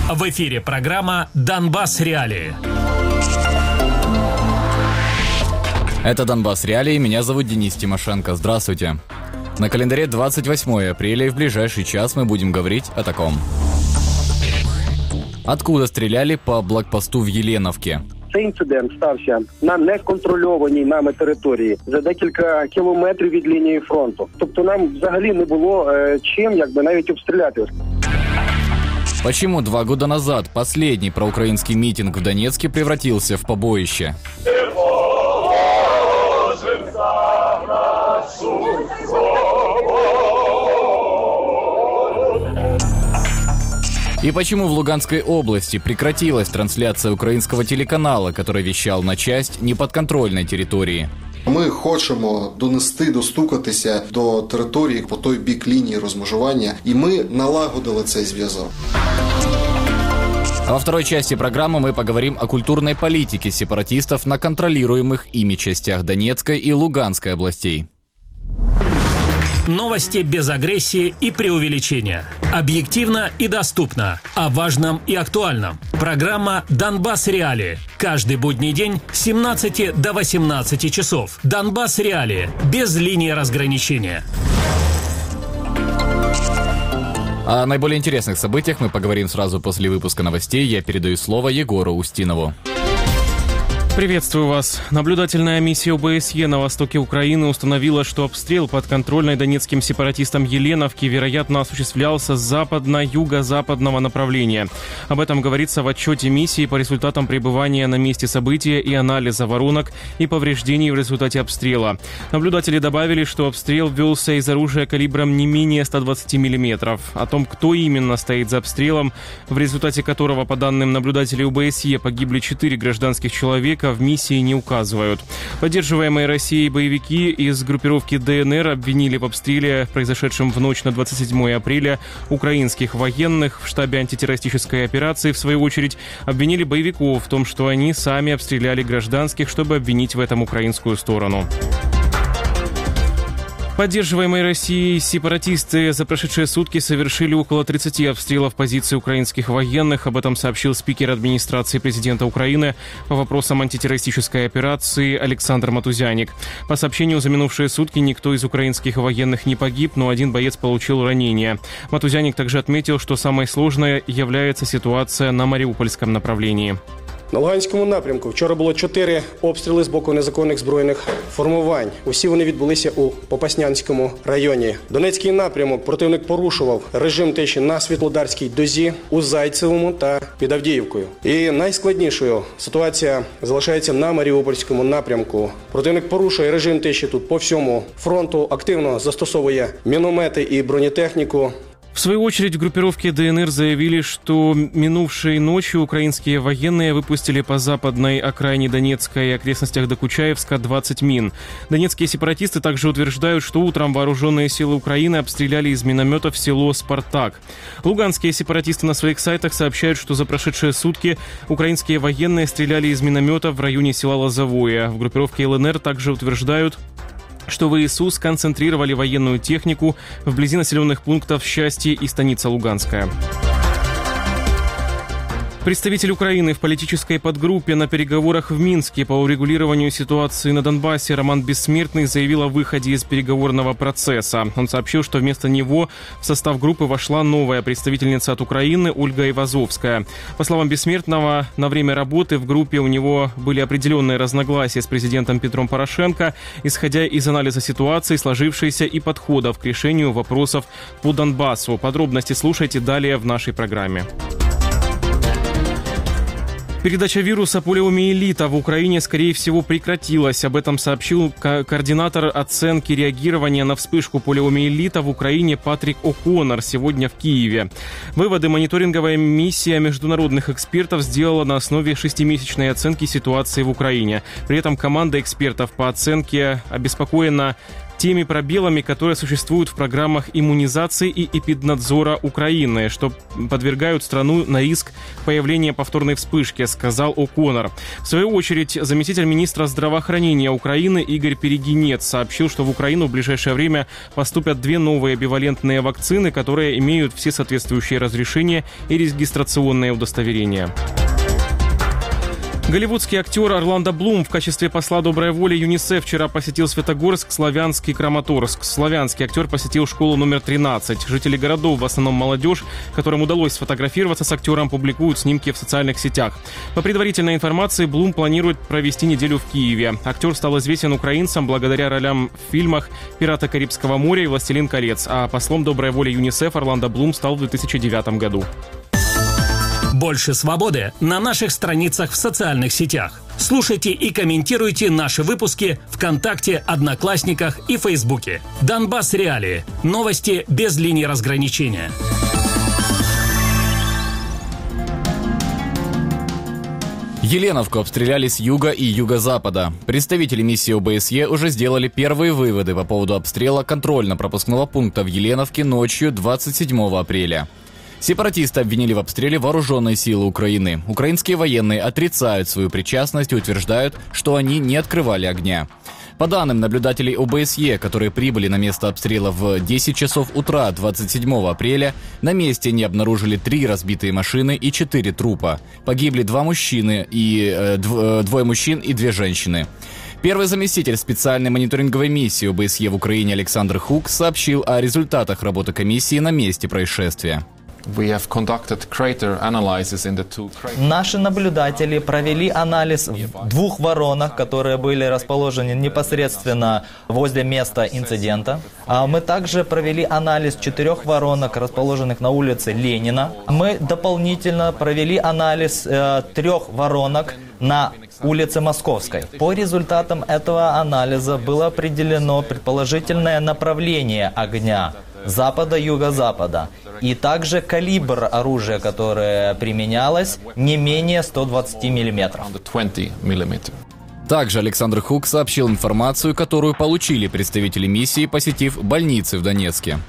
В эфире программа «Донбасс Реалии». Это «Донбасс Реалии», меня зовут Денис Тимошенко. Здравствуйте. На календаре 28 апреля, и в ближайший час мы будем говорить о таком. Откуда стреляли по блокпосту в Єленовці? Цей інцидент стався на неконтрольованій нами території за декілька кілометрів від лінії фронту. Тобто нам взагалі не було чим навіть обстріляти. Почему 2 года назад последний проукраинский митинг в Донецке превратился в побоище? И почему в Луганской области прекратилась трансляция украинского телеканала, который вещал на часть неподконтрольной территории? Ми хочемо достукатися до території по той бік лінії розмежування, і ми налагодили цей зв'язок. Во второй части программы мы поговорим о культурной политике сепаратистов на контролируемых ими частях Донецкой и Луганской областей. Новости без агрессии и преувеличения. Объективно и доступно. О важном и актуальном. Программа «Донбасс Реалии». Каждый будний день с 17 до 18 часов. «Донбасс Реалии». Без линии разграничения. О наиболее интересных событиях мы поговорим сразу после выпуска новостей. Я передаю слово Егору Устинову. Приветствую вас. Наблюдательная миссия ОБСЕ на востоке Украины установила, что обстрел подконтрольной донецким сепаратистам Еленовки, вероятно, осуществлялся с западно-юго-западного направления. Об этом говорится в отчете миссии по результатам пребывания на месте события и анализа воронок и повреждений в результате обстрела. Наблюдатели добавили, что обстрел велся из оружия калибром не менее 120 мм. О том, кто именно стоит за обстрелом, в результате которого, по данным наблюдателей ОБСЕ, погибли 4 гражданских человека, в миссии не указывают. Поддерживаемые Россией боевики из группировки ДНР обвинили в обстреле, произошедшем в ночь на 27 апреля, украинских военных. В штабе антитеррористической операции, в свою очередь, обвинили боевиков в том, что они сами обстреляли гражданских, чтобы обвинить в этом украинскую сторону. Поддерживаемые Россией сепаратисты за прошедшие сутки совершили около 30 обстрелов позиций украинских военных. Об этом сообщил спикер администрации президента Украины по вопросам антитеррористической операции Александр Матузяник. По сообщению, за минувшие сутки никто из украинских военных не погиб, но один боец получил ранение. Матузяник также отметил, что самой сложной является ситуация на Маріупольському направлении. На Луганському напрямку вчора було 4 обстріли з боку незаконних збройних формувань. Усі вони відбулися у Попаснянському районі. Донецький напрямок противник порушував режим тиші на Світлодарській дозі, у Зайцевому та під Авдіївкою. І найскладнішою ситуація залишається на Маріупольському напрямку. Противник порушує режим тиші тут по всьому фронту, активно застосовує міномети і бронетехніку. В свою очередь, в группировке ДНР заявили, что минувшей ночью украинские военные выпустили по западной окраине Донецка и окрестностях Докучаевска 20 мин. Донецкие сепаратисты также утверждают, что утром вооруженные силы Украины обстреляли из минометов село Спартак. Луганские сепаратисты на своих сайтах сообщают, что за прошедшие сутки украинские военные стреляли из минометов в районе села Лозовое. В группировке ЛНР также утверждают, что ВСУ сконцентрировали военную технику вблизи населенных пунктов Счастье и станица Луганская. Представитель Украины в политической подгруппе на переговорах в Минске по урегулированию ситуации на Донбассе Роман Бессмертный заявил о выходе из переговорного процесса. Он сообщил, что вместо него в состав группы вошла новая представительница от Украины Ольга Ивазовская. По словам Бессмертного, на время работы в группе у него были определенные разногласия с президентом Петром Порошенко, исходя из анализа ситуации, сложившейся и подходов к решению вопросов по Донбассу. Подробности слушайте далее в нашей программе. Передача вируса полиомиелита в Украине, скорее всего, прекратилась. Об этом сообщил координатор оценки реагирования на вспышку полиомиелита в Украине Патрик О'Коннор сегодня в Киеве. Выводы мониторинговая миссия международных экспертов сделала на основе 6-месячной оценки ситуации в Украине. При этом команда экспертов по оценке обеспокоена теми пробелами, которые существуют в программах иммунизации и эпиднадзора Украины, что подвергают страну на риск появления повторной вспышки, сказал О'Коннор. В свою очередь, заместитель министра здравоохранения Украины Игорь Перегинец сообщил, что в Украину в ближайшее время поступят 2 новые бивалентные вакцины, которые имеют все соответствующие разрешения и регистрационные удостоверения. Голливудский актер Орландо Блум в качестве посла доброй воли ЮНИСЕФ вчера посетил Светогорск, Славянск и Краматорск. Славянский актер посетил школу номер 13. Жители городов, в основном молодежь, которым удалось сфотографироваться с актером, публикуют снимки в социальных сетях. По предварительной информации, Блум планирует провести неделю в Киеве. Актер стал известен украинцам благодаря ролям в фильмах «Пираты Карибского моря» и «Властелин колец», а послом доброй воли ЮНИСЕФ Орландо Блум стал в 2009 году. Больше свободы на наших страницах в социальных сетях. Слушайте и комментируйте наши выпуски ВКонтакте, Одноклассниках и Фейсбуке. Донбасс Реалии. Новости без линии разграничения. Еленовку обстреляли с юга и юго-запада. Представители миссии ОБСЕ уже сделали первые выводы по поводу обстрела контрольно-пропускного пункта в Еленовке ночью 27 апреля. Сепаратисты обвинили в обстреле вооруженные силы Украины. Украинские военные отрицают свою причастность и утверждают, что они не открывали огня. По данным наблюдателей ОБСЕ, которые прибыли на место обстрела в 10 часов утра 27 апреля, на месте не обнаружили 3 разбитые машины и 4 трупа. Погибли 2 мужчины и 2 мужчин и 2 женщины. Первый заместитель специальной мониторинговой миссии ОБСЕ в Украине Александр Хук сообщил о результатах работы комиссии на месте происшествия. Наши наблюдатели провели анализ в 2 воронах, которые были расположены непосредственно возле места инцидента. Мы также провели анализ 4 воронок, расположенных на улице Ленина. Мы дополнительно провели анализ 3 воронок на улице Московской. По результатам этого анализа было определено предположительное направление огня запада-юго-запада. И также калибр оружия, которое применялось, не менее 120 миллиметров. Также Александр Хук сообщил информацию, которую получили представители миссии, посетив больницы в Донецке.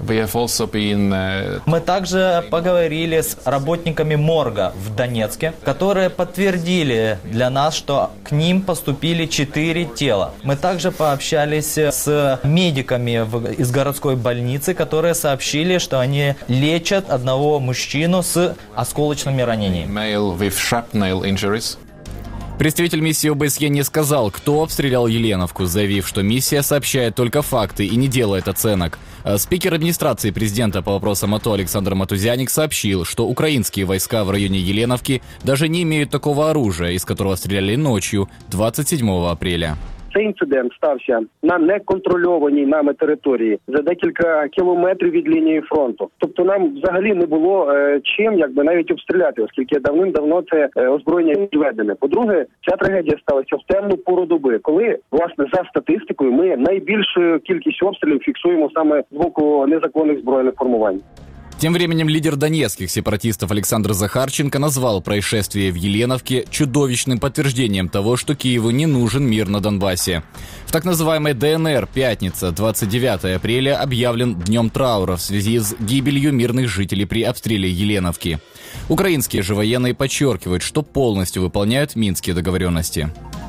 Мы также поговорили с работниками морга в Донецке, которые подтвердили для нас, что к ним поступили 4 тела. Мы также пообщались с медиками из городской больницы, которые сообщили, что они лечат одного мужчину с осколочными ранениями. Представитель миссии ОБСЕ не сказал, кто обстрелял Еленовку, заявив, что миссия сообщает только факты и не делает оценок. Спикер администрации президента по вопросам АТО Александр Матузяник сообщил, что украинские войска в районе Еленовки даже не имеют такого оружия, из которого стреляли ночью 27 апреля. Цей інцидент стався на неконтрольованій нами території за декілька кілометрів від лінії фронту. Тобто нам взагалі не було чим навіть обстріляти, оскільки давним-давно це озброєння відведене. По-друге, ця трагедія сталася в темну пору доби, коли, власне, за статистикою ми найбільшу кількість обстрілів фіксуємо саме з боку незаконних збройних формувань. Тем временем лидер донецких сепаратистов Александр Захарченко назвал происшествие в Еленовке чудовищным подтверждением того, что Киеву не нужен мир на Донбассе. В так называемой ДНР пятница, 29 апреля, объявлен днем траура в связи с гибелью мирных жителей при обстреле Еленовки. Украинские же военные подчеркивают, что полностью выполняют минские договоренности.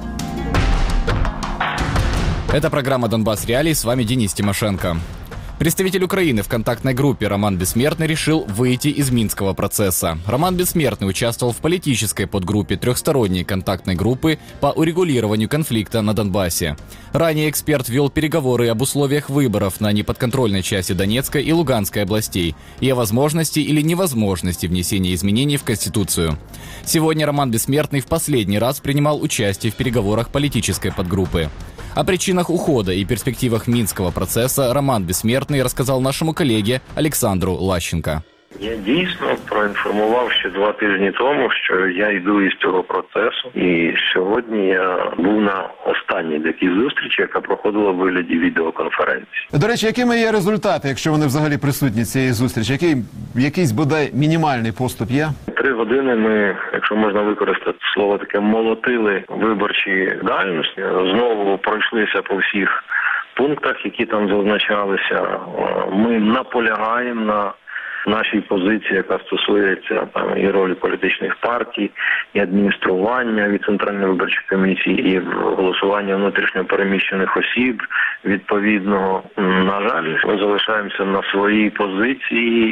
Это программа «Донбасс Реалии», с вами Денис Тимошенко. Представитель Украины в контактной группе Роман Бессмертный решил выйти из Минского процесса. Роман Бессмертный участвовал в политической подгруппе трехсторонней контактной группы по урегулированию конфликта на Донбассе. Ранее эксперт вел переговоры об условиях выборов на неподконтрольной части Донецкой и Луганской областей и о возможности или невозможности внесения изменений в Конституцию. Сегодня Роман Бессмертный в последний раз принимал участие в переговорах политической подгруппы. О причинах ухода и перспективах Минского процесса Роман Бессмертный рассказал нашему коллеге Олександру Лащенко. Я дійсно проінформував ще 2 тижні тому, що я йду із цього процесу. І сьогодні я був на останній такій зустрічі, яка проходила в вигляді відеоконференції. До речі, якими є результати, якщо вони взагалі присутні цієї зустрічі? Якийсь, бодай, мінімальний поступ є? 3 години ми, якщо можна використати слово таке, молотили виборчі дальності. Знову пройшлися по всіх пунктах, які там зазначалися. Ми наполягаємо на нашій позиції, яка стосується там і ролі політичних партій, і адміністрування від Центральної виборчої комісії, і голосування внутрішньо переміщених осіб відповідного. На жаль, ми залишаємося на своїй позиції,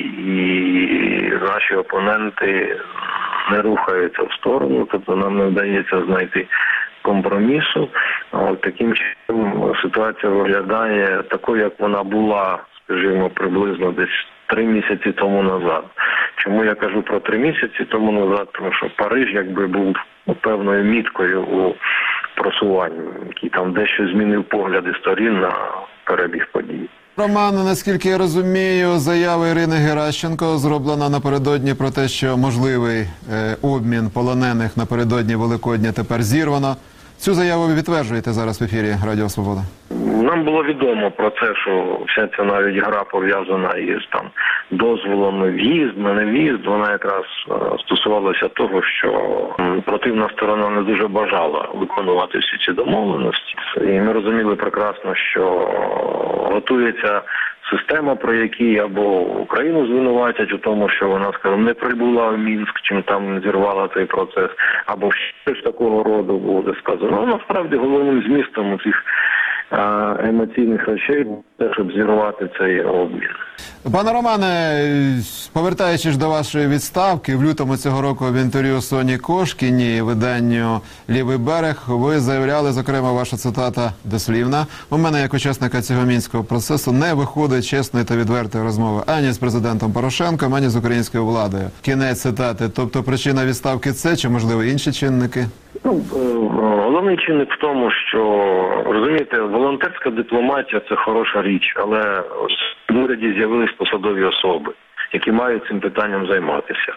і наші опоненти не рухаються в сторону, тобто нам не вдається знайти компромісу. Таким чином ситуація виглядає такою, як вона була, скажімо, приблизно десь 3 місяці тому назад. Чому я кажу про 3 місяці тому назад? Тому що Париж якби був певною міткою у просуванні, який там дещо змінив погляди сторін на перебіг подій. Роман, наскільки я розумію, заява Ірини Геращенко зроблена напередодні про те, що можливий обмін полонених напередодні Великодня тепер зірвано. Цю заяву ви підтверджуєте зараз в ефірі Радіо Свобода? Нам було відомо про це, що вся ця навіть гра пов'язана із там дозволом в'їзд, не в'їзд, вона якраз стосувалася того, що противна сторона не дуже бажала виконувати всі ці домовленості. І ми розуміли прекрасно, що готується система, про які або Україну звинуватять у тому, що вона, скажімо, не прибула в Мінськ, чим там зірвала цей процес, або щось такого роду буде сказано. Насправді головним змістом цих емоційних речей те, щоб зірвати цей обмін. Пане Романе, повертаючись до вашої відставки, в лютому цього року в інтерв'ю Соні Кошкіній, виданню «Лівий берег», ви заявляли, зокрема, ваша цитата дослівна: «У мене, як учасника цього мінського процесу, не виходить чесної та відвертої розмови ані з президентом Порошенком, ані з українською владою». Кінець цитати. Тобто причина відставки це, чи, можливо, інші чинники? Головний чинник в тому, що, розумієте, волонтерська дипломатія – це хороша річ, але в уряді з'явились посадові особи, які мають цим питанням займатися.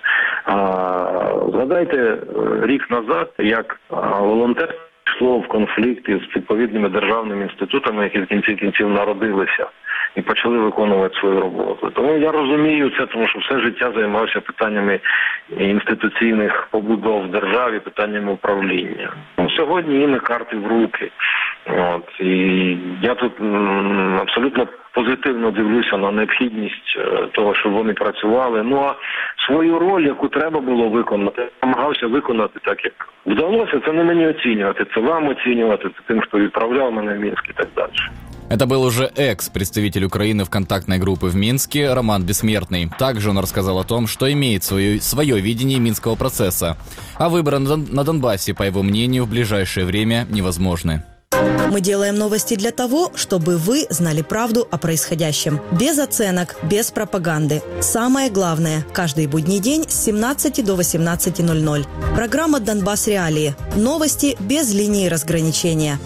Згадайте рік назад, як волонтерство йшло в конфлікт із відповідними державними інститутами, які в кінці кінців народилися і почали виконувати свою роботу. Тому я розумію це, тому що все життя займався питаннями інституційних побудов в державі, питаннями управління. Сьогодні їм карти в руки. І я тут абсолютно позитивно дивлюся на необхідність того, щоб вони працювали. А свою роль, яку треба було виконати, я намагався виконати так, як вдалося. Це не мені оцінювати, це вам оцінювати, це тим, хто відправляв мене в Мінськ і так далі. Это был уже экс-представитель Украины в контактной группе в Минске Роман Бессмертный. Также он рассказал о том, что имеет свое видение Минского процесса. А выборы на Донбассе, по его мнению, в ближайшее время невозможны. Мы делаем новости для того, чтобы вы знали правду о происходящем. Без оценок, без пропаганды. Самое главное – каждый будний день с 17 до 18:00. Программа «Донбасс Реалии». Новости без линии разграничения.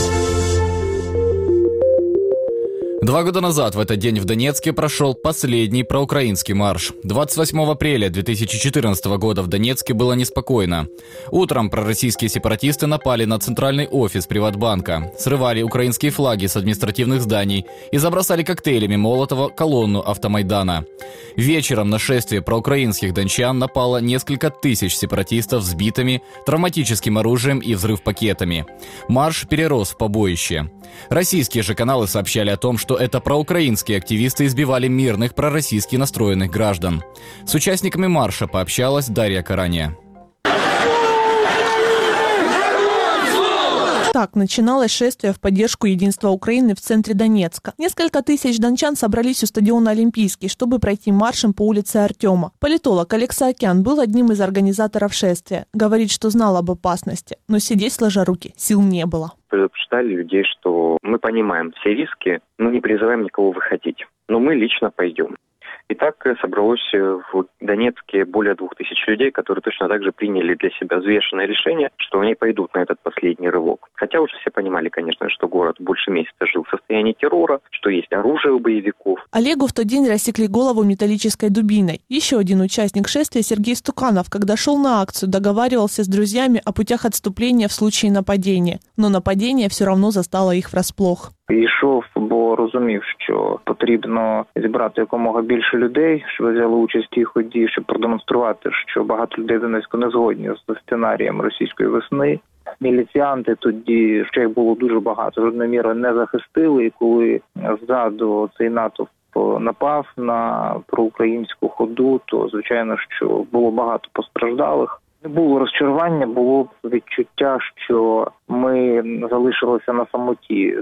2 года назад в этот день в Донецке прошел последний проукраинский марш. 28 апреля 2014 года в Донецке было неспокойно. Утром пророссийские сепаратисты напали на центральный офис Приватбанка, срывали украинские флаги с административных зданий и забросали коктейлями Молотова колонну Автомайдана. Вечером на шествие проукраинских дончан напало несколько тысяч сепаратистов с битами, травматическим оружием и взрыв-пакетами. Марш перерос в побоище. Российские же каналы сообщали о том, что это проукраинские активисты избивали мирных пророссийски настроенных граждан. С участниками марша пообщалась Дарья Карания. Так начиналось шествие в поддержку единства Украины в центре Донецка. Несколько тысяч дончан собрались у стадиона Олимпийский, чтобы пройти маршем по улице Артема. Политолог Олег Саакян был одним из организаторов шествия. Говорит, что знал об опасности, но сидеть сложа руки сил не было. Предупреждали людей, что мы понимаем все риски, но не призываем никого выходить. Но мы лично пойдем. И так собралось в Донецке более 2000 людей, которые точно так же приняли для себя взвешенное решение, что они пойдут на этот последний рывок. Хотя уже все понимали, конечно, что город больше месяца жил в состоянии террора, что есть оружие у боевиков. Олегу в тот день рассекли голову металлической дубиной. Еще один участник шествия, Сергей Стуканов, когда шел на акцию, договаривался с друзьями о путях отступления в случае нападения. Но нападение все равно застало их врасплох. Йшов, бо розумів, що потрібно зібрати якомога більше людей, щоб взяли участь в тій ході, щоб продемонструвати, що багато людей в Донецьку не згодні з сценарієм російської весни. Міліціянти тоді, ще їх було дуже багато, жодною мірою не захистили. І коли ззаду цей натовп напав на проукраїнську ходу, то, звичайно, що було багато постраждалих. Не було розчарування, було відчуття, що ми залишилися на самоті.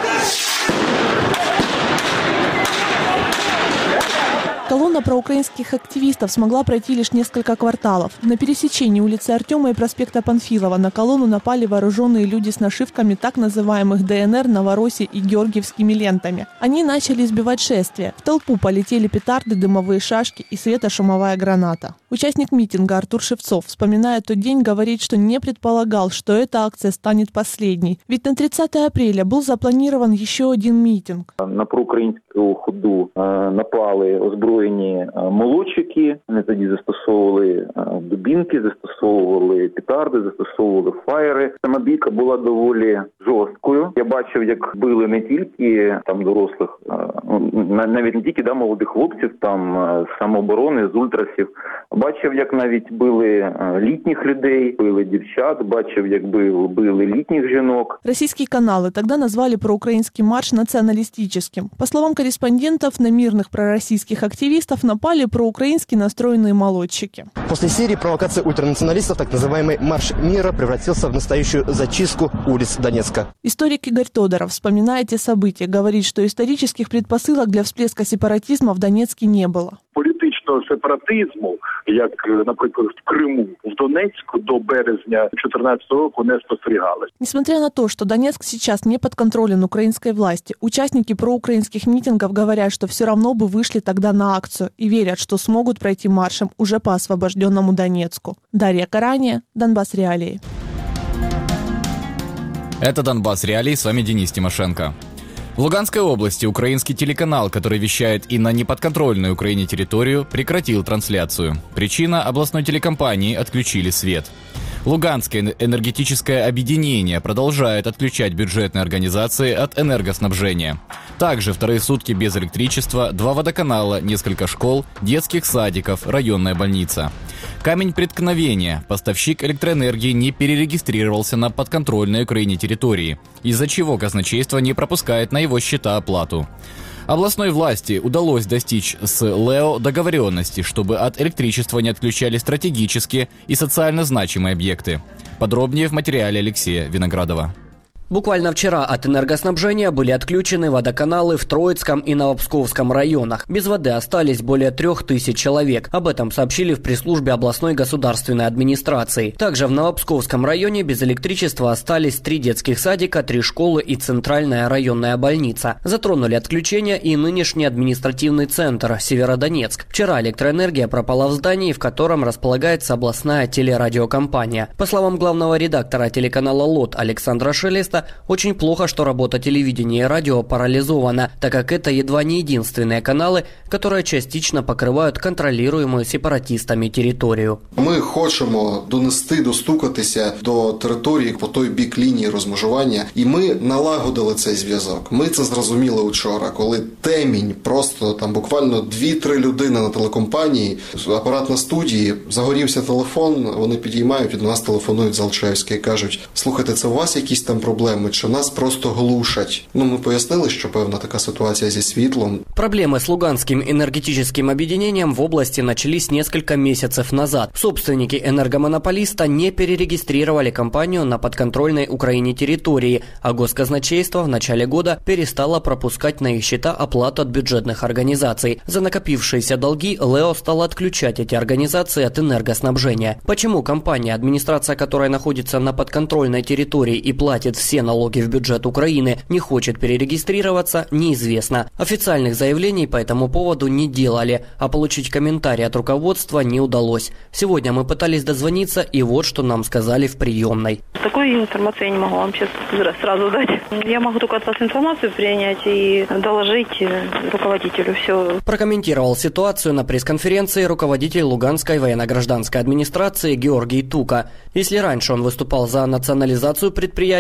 Колонна проукраинских активистов смогла пройти лишь несколько кварталов. На пересечении улицы Артема и проспекта Панфилова на колонну напали вооруженные люди с нашивками так называемых ДНР, Новороссии и георгиевскими лентами. Они начали избивать шествие. В толпу полетели петарды, дымовые шашки и светошумовая граната. Участник митинга Артур Шевцов, вспоминая тот день, говорит, что не предполагал, что эта акция станет последней. Ведь на 30 апреля был запланирован еще один митинг. На проукраїнську ходу напали озброєні молодчики. Вони тоді застосовували дубінки, застосовували петарди, застосовували фаєри. Сама бійка була доволі жорсткою. Я бачив, як били не тільки там дорослих, навіть не тільки молодих хлопців, там з самооборони, з ультрасів. Бачив, як навіть били літніх людей, били дівчат, бачив, як били літніх жінок. Российские каналы тогда назвали проукраинский марш националистическим. По словам корреспондентов, на мирных пророссийских активистов напали проукраински настроенные молодчики. После серии провокаций ультранационалистов так называемый «Марш мира» превратился в настоящую зачистку улиц Донецка. Историк Игорь Тодоров, вспоминая те события, говорит, что исторических предпосылок для всплеска сепаратизма в Донецке не было. Політичного сепаратизму, як, наприклад, в Криму, в Донецьку до березня 2014 року не спостерігалось. Несмотря на то, что Донецк сейчас не подконтролен украинской власти, участники проукраинских митингов говорят, что все равно бы вышли тогда на акцию и верят, что смогут пройти маршем уже по освобожденному Донецку. Дарья Карания, Донбасс Реалии. Это Донбасс Реалии, с вами Денис Тимошенко. В Луганской области украинский телеканал, который вещает и на неподконтрольную Украине территорию, прекратил трансляцию. Причина – областной телекомпании отключили свет. Луганское энергетическое объединение продолжает отключать бюджетные организации от энергоснабжения. Также вторые сутки без электричества, 2 водоканала, несколько школ, детских садиков, районная больница. Камень преткновения. Поставщик электроэнергии не перерегистрировался на подконтрольной Украине территории, из-за чего казначейство не пропускает на его счета оплату. Областной власти удалось достичь с ЛЭО договоренности, чтобы от электричества не отключали стратегические и социально значимые объекты. Подробнее в материале Алексея Виноградова. Буквально вчера от энергоснабжения были отключены водоканалы в Троицком и Новопсковском районах. Без воды остались более 3000 человек. Об этом сообщили в пресс-службе областной государственной администрации. Также в Новопсковском районе без электричества остались 3 детских садика, 3 школы и центральная районная больница. Затронули отключение и нынешний административный центр Северодонецк. Вчера электроэнергия пропала в здании, в котором располагается областная телерадиокомпания. По словам главного редактора телеканала ЛОТ Александра Шелеста, очень плохо, что работа телевидения и радио парализована, так как это едва не единственные каналы, которые частично покривають контролюємо сепаратистами територію. Ми хочемо достукатися до території по той бік лінії розмежування, і ми налагодили цей зв'язок. Ми це зрозуміли вчора, коли темінь, просто там буквально 2-3 людини на телекомпанії, апарат на студії, загорівся телефон, вони підіймають і до нас телефонують з Алчевська і кажуть: слухайте, це у вас якісь там проблеми, чи нас просто глушать? Ми пояснили, що певна така ситуація зі світлом. Проблемы с Луганским энергетическим объединением в области начались несколько месяцев назад. Собственники энергомонополиста не перерегистрировали компанию на подконтрольной Украине территории, а госказначейство в начале года перестало пропускать на их счета оплату от бюджетных организаций. За накопившиеся долги ЛЭО стало отключать эти организации от энергоснабжения. Почему компания, администрация которой находится на подконтрольной территории и платит все налоги в бюджет Украины, не хочет перерегистрироваться, неизвестно. Официальных заявлений по этому поводу не делали, а получить комментарий от руководства не удалось. Сегодня мы пытались дозвониться, и вот что нам сказали в приемной. Такой информации я не могу вам сейчас сразу дать. Я могу только от вас информацию принять и доложить руководителю. Все. Прокомментировал ситуацию на пресс-конференции руководитель Луганской военно-гражданской администрации Георгий Тука. Если раньше он выступал за национализацию предприятия, то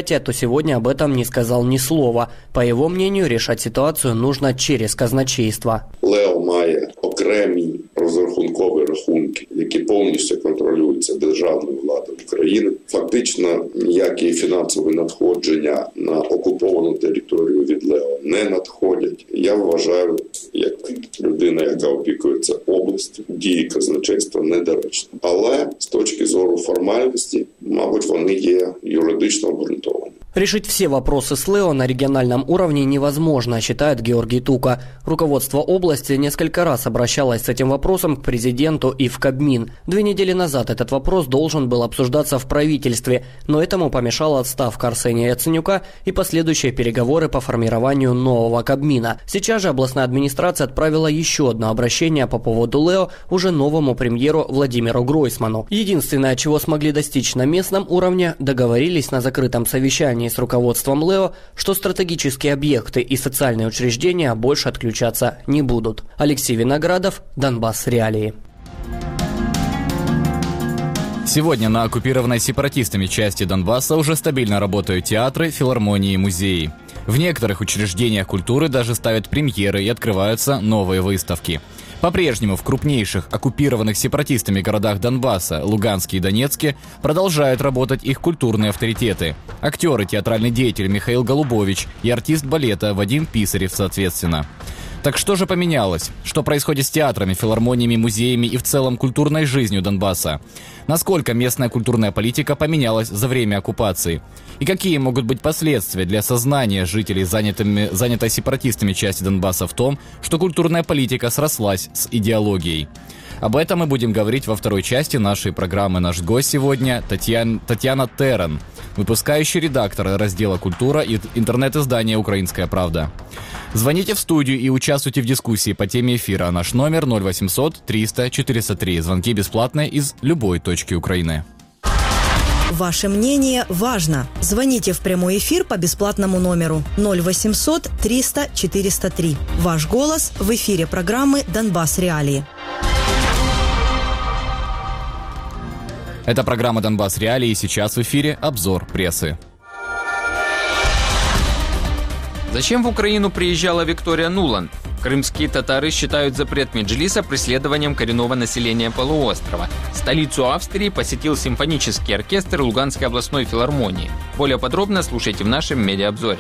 сегодня об этом не сказал ни слова. По его мнению, решать ситуацию нужно через казначейство. Лео має окремі розрахункові рахунки, які повністю контролюються державною владою України. Фактично ніякі фінансові надходження на окуповану територію від Лео не надходять. Я вважаю, як людина, яка опікується областю, дії казначейства недоречні. Але з точки зору формальності, мабуть, вони є юридично обґрунтовані. Решить все вопросы с Лео на региональном уровне невозможно, считает Георгий Тука. Руководство области несколько раз обращалось с этим вопросом к президенту и в Кабмин. 2 недели назад этот вопрос должен был обсуждаться в правительстве, но этому помешала отставка Арсения Яценюка и последующие переговоры по формированию нового Кабмина. Сейчас же областная администрация отправила еще одно обращение по поводу Лео уже новому премьеру Владимиру Гройсману. Единственное, чего смогли достичь на местном уровне, договорились на закрытом совещании с руководством Лео, что стратегические объекты и социальные учреждения больше отключаться не будут. Алексей Виноградов, Донбасс Реалии. Сегодня на оккупированной сепаратистами части Донбасса уже стабильно работают театры, филармонии и музеи. В некоторых учреждениях культуры даже ставят премьеры и открываются новые выставки. По-прежнему в крупнейших оккупированных сепаратистами городах Донбасса, Луганске и Донецке продолжают работать их культурные авторитеты. Актер и театральный деятель Михаил Голубович и артист балета Вадим Писарев соответственно. Так что же поменялось? Что происходит с театрами, филармониями, музеями и в целом культурной жизнью Донбасса? Насколько местная культурная политика поменялась за время оккупации? И какие могут быть последствия для сознания жителей, занятой сепаратистами части Донбасса в том, что культурная политика срослась с идеологией? Об этом мы будем говорить во второй части нашей программы. Наш гость сегодня Татьяна Терен, выпускающий редактор раздела «Культура» и интернет-издания «Украинская правда». Звоните в студию и участвуйте в дискуссии по теме эфира. Наш номер 0800 300 403. Звонки бесплатные из любой точки Украины. Ваше мнение важно. Звоните в прямой эфир по бесплатному номеру 0800 300 403. Ваш голос в эфире программы «Донбасс Реалии». Это программа «Донбасс Реалии», и сейчас в эфире обзор прессы. Зачем в Украину приезжала Виктория Нуланд? Крымские татары считают запрет Меджлиса преследованием коренного населения полуострова. Столицу Австрии посетил симфонический оркестр Луганской областной филармонии. Более подробно слушайте в нашем медиаобзоре.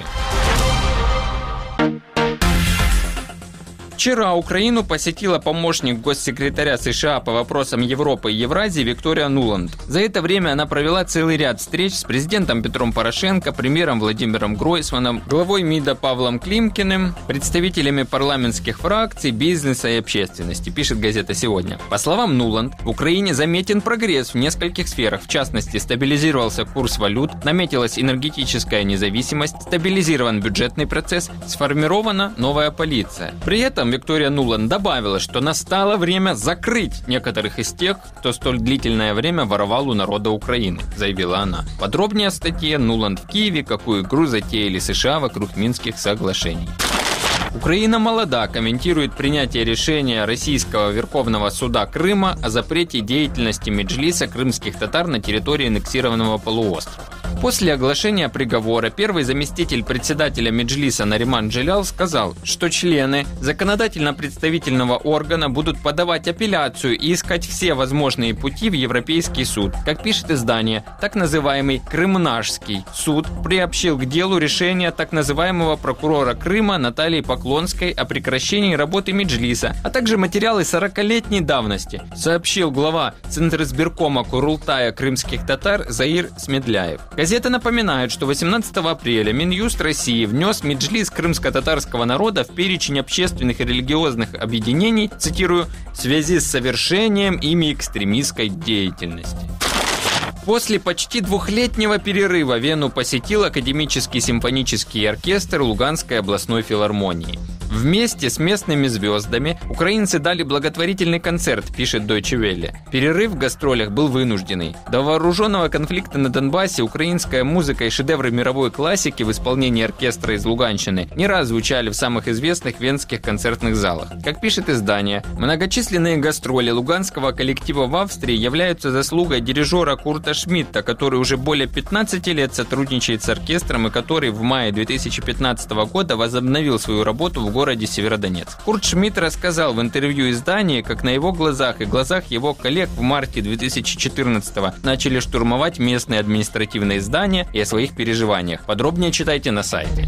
Вчера Украину посетила помощник госсекретаря США по вопросам Европы и Евразии Виктория Нуланд. За это время она провела целый ряд встреч с президентом Петром Порошенко, премьером Владимиром Гройсманом, главой МИДа Павлом Климкиным, представителями парламентских фракций, бизнеса и общественности, пишет газета «Сегодня». По словам Нуланд, в Украине заметен прогресс в нескольких сферах. В частности, стабилизировался курс валют, наметилась энергетическая независимость, стабилизирован бюджетный процесс, сформирована новая полиция. При этом Виктория Нуланд добавила, что настало время закрыть некоторых из тех, кто столь длительное время воровал у народа Украины, заявила она. Подробнее о статье Нуланд в Киеве, какую игру затеяли США вокруг Минских соглашений. Украина молода, комментирует принятие решения Российского Верховного суда Крыма о запрете деятельности Меджлиса крымских татар на территории аннексированного полуострова. После оглашения приговора первый заместитель председателя Меджлиса Нариман Джелял сказал, что члены законодательно-представительного органа будут подавать апелляцию и искать все возможные пути в Европейский суд. Как пишет издание, так называемый Крымнашский суд приобщил к делу решение так называемого прокурора Крыма Натальи Поклонской о прекращении работы Меджлиса, а также материалы 40-летней давности, сообщил глава Центризбиркома Курултая крымских татар Заир Смедляев. Газета напоминает, что 18 апреля Минюст России внес Меджлис крымско-татарского народа в перечень общественных и религиозных объединений, цитирую, в связи с совершением ими экстремистской деятельности. После почти двухлетнего перерыва Вену посетил академический симфонический оркестр Луганской областной филармонии. Вместе с местными звездами украинцы дали благотворительный концерт, пишет Deutsche Welle. Перерыв в гастролях был вынужденный. До вооруженного конфликта на Донбассе украинская музыка и шедевры мировой классики в исполнении оркестра из Луганщины не раз звучали в самых известных венских концертных залах. Как пишет издание, многочисленные гастроли луганского коллектива в Австрии являются заслугой дирижера Курта Шмидта, который уже более 15 лет сотрудничает с оркестром и который в мае 2015 года возобновил свою работу в городе Северодонецк. Курт Шмидт рассказал в интервью изданию, как на его глазах и глазах его коллег в марте 2014-го начали штурмовать местные административные здания и о своих переживаниях. Подробнее читайте на сайте.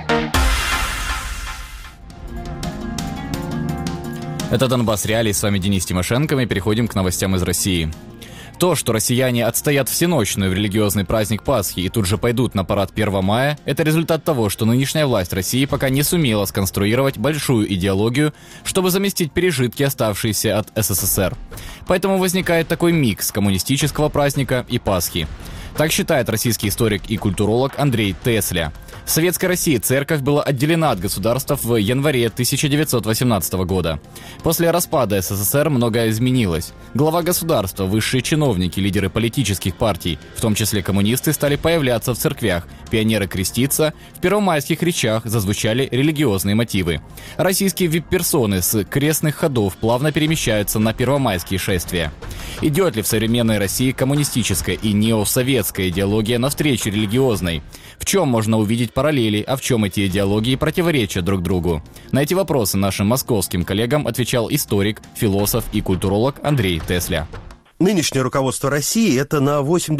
Это Донбасс Реалии, с вами Денис Тимошенко, мы переходим к новостям из России. То, что россияне отстоят всеночную в религиозный праздник Пасхи и тут же пойдут на парад 1 мая, это результат того, что нынешняя власть России пока не сумела сконструировать большую идеологию, чтобы заместить пережитки, оставшиеся от СССР. Поэтому возникает такой микс коммунистического праздника и Пасхи. Так считает российский историк и культуролог Андрей Тесля. В Советской России церковь была отделена от государства в январе 1918 года. После распада СССР многое изменилось. Глава государства, высшие чиновники, лидеры политических партий, в том числе коммунисты, стали появляться в церквях, пионеры креститься, в первомайских речах зазвучали религиозные мотивы. Российские вип-персоны с крестных ходов плавно перемещаются на первомайские шествия. Идет ли в современной России коммунистическая и неосоветская идеология навстречу религиозной? В чем можно увидеть параллели, а в чем эти идеологии противоречат друг другу? На эти вопросы нашим московским коллегам отвечал историк, философ и культуролог Андрей Тесля. Нынешнее руководство России – это на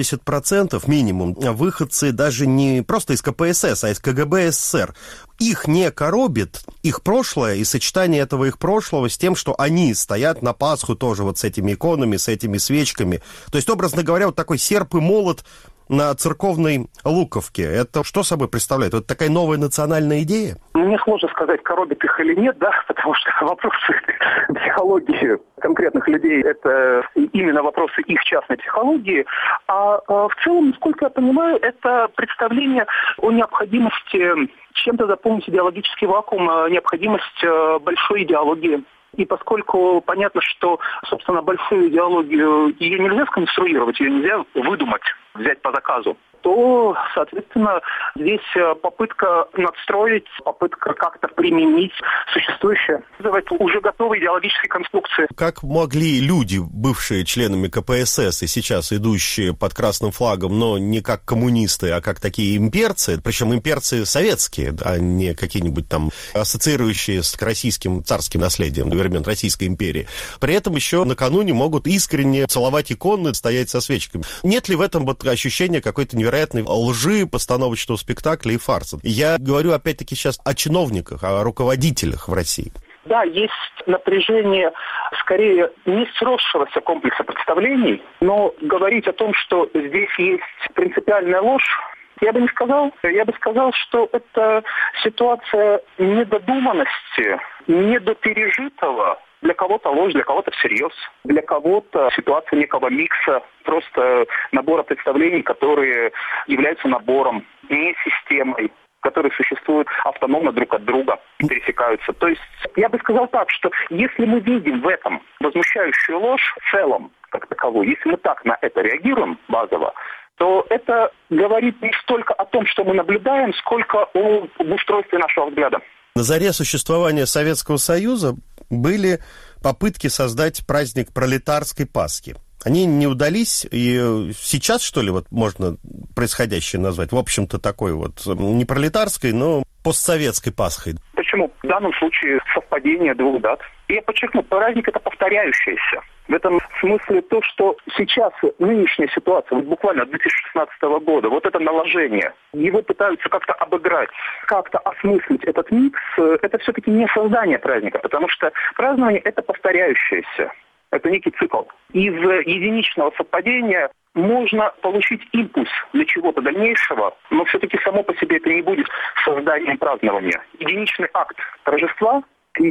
80% минимум выходцы даже не просто из КПСС, а из КГБ СССР. Их не коробит их прошлое и сочетание этого их прошлого с тем, что они стоят на Пасху тоже вот с этими иконами, с этими свечками. То есть, образно говоря, вот такой серп и молот на церковной Луковке. Это что собой представляет? Это такая новая национальная идея? Мне сложно сказать, коробит их или нет, да, потому что вопросы психологии конкретных людей – это именно вопросы их частной психологии. А в целом, насколько я понимаю, это представление о необходимости чем-то заполнить идеологический вакуум, необходимость большой идеологии. И поскольку понятно, что, собственно, большую идеологию, ее нельзя сконструировать, ее нельзя выдумать, взять по заказу, то, соответственно, здесь попытка надстроить, попытка как-то применить существующее, уже готовые идеологические конструкции. Как могли люди, бывшие членами КПСС и сейчас идущие под красным флагом, но не как коммунисты, а как такие имперцы, причем имперцы советские, а не какие-нибудь там ассоциирующие с российским царским наследием времен Российской империи, при этом еще накануне могут искренне целовать иконы, стоять со свечками. Нет ли в этом вот ощущения какой-то невероятной лжи, постановочного спектакля и фарса? Я говорю опять-таки сейчас о чиновниках, о руководителях в России. Да, есть напряжение, скорее, не сросшегося комплекса представлений, но говорить о том, что здесь есть принципиальная ложь, я бы не сказал. Я бы сказал, что это ситуация недодуманности, недопережитого. Для кого-то ложь, для кого-то всерьез, для кого-то ситуация некого микса, просто набора представлений, которые являются набором, не системой, которые существуют автономно друг от друга и пересекаются. То есть я бы сказал так, что если мы видим в этом возмущающую ложь в целом, как таковую, если мы так на это реагируем базово, то это говорит не столько о том, что мы наблюдаем, сколько об устройстве нашего взгляда. На заре существования Советского Союза были попытки создать праздник пролетарской Пасхи. Они не удались, и сейчас, что ли, вот можно происходящее назвать, в общем-то, такой вот не пролетарской, но постсоветской Пасхой. Почему? В данном случае совпадение двух дат. И я подчеркну, праздник это повторяющийся. В этом смысле то, что сейчас нынешняя ситуация, вот буквально 2016 года, вот это наложение, его пытаются как-то обыграть, как-то осмыслить этот микс, это все-таки не создание праздника, потому что празднование это повторяющееся. Это некий цикл. Из единичного совпадения можно получить импульс для чего-то дальнейшего, но все-таки само по себе это не будет созданием празднования. Единичный акт торжества,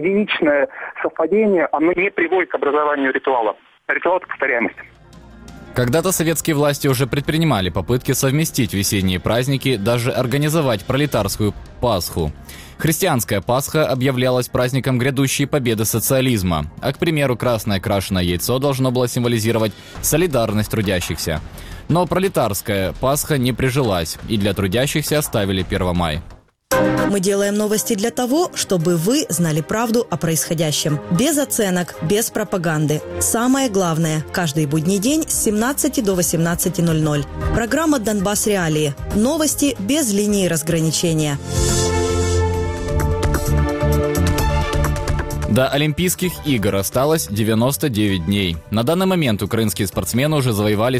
единичное совпадение, оно не приводит к образованию ритуала. Ритуал – это повторяемость. Когда-то советские власти уже предпринимали попытки совместить весенние праздники, даже организовать пролетарскую Пасху. Христианская Пасха объявлялась праздником грядущей победы социализма, а, к примеру, красное крашеное яйцо должно было символизировать солидарность трудящихся. Но пролетарская Пасха не прижилась, и для трудящихся оставили 1 мая. Мы делаем новости для того, чтобы вы знали правду о происходящем. Без оценок, без пропаганды. Самое главное – каждый будний день с 17 до 18:00. Программа «Донбасс Реалии». Новости без линии разграничения. До Олимпийских игр осталось 99 дней. На данный момент украинские спортсмены уже завоевали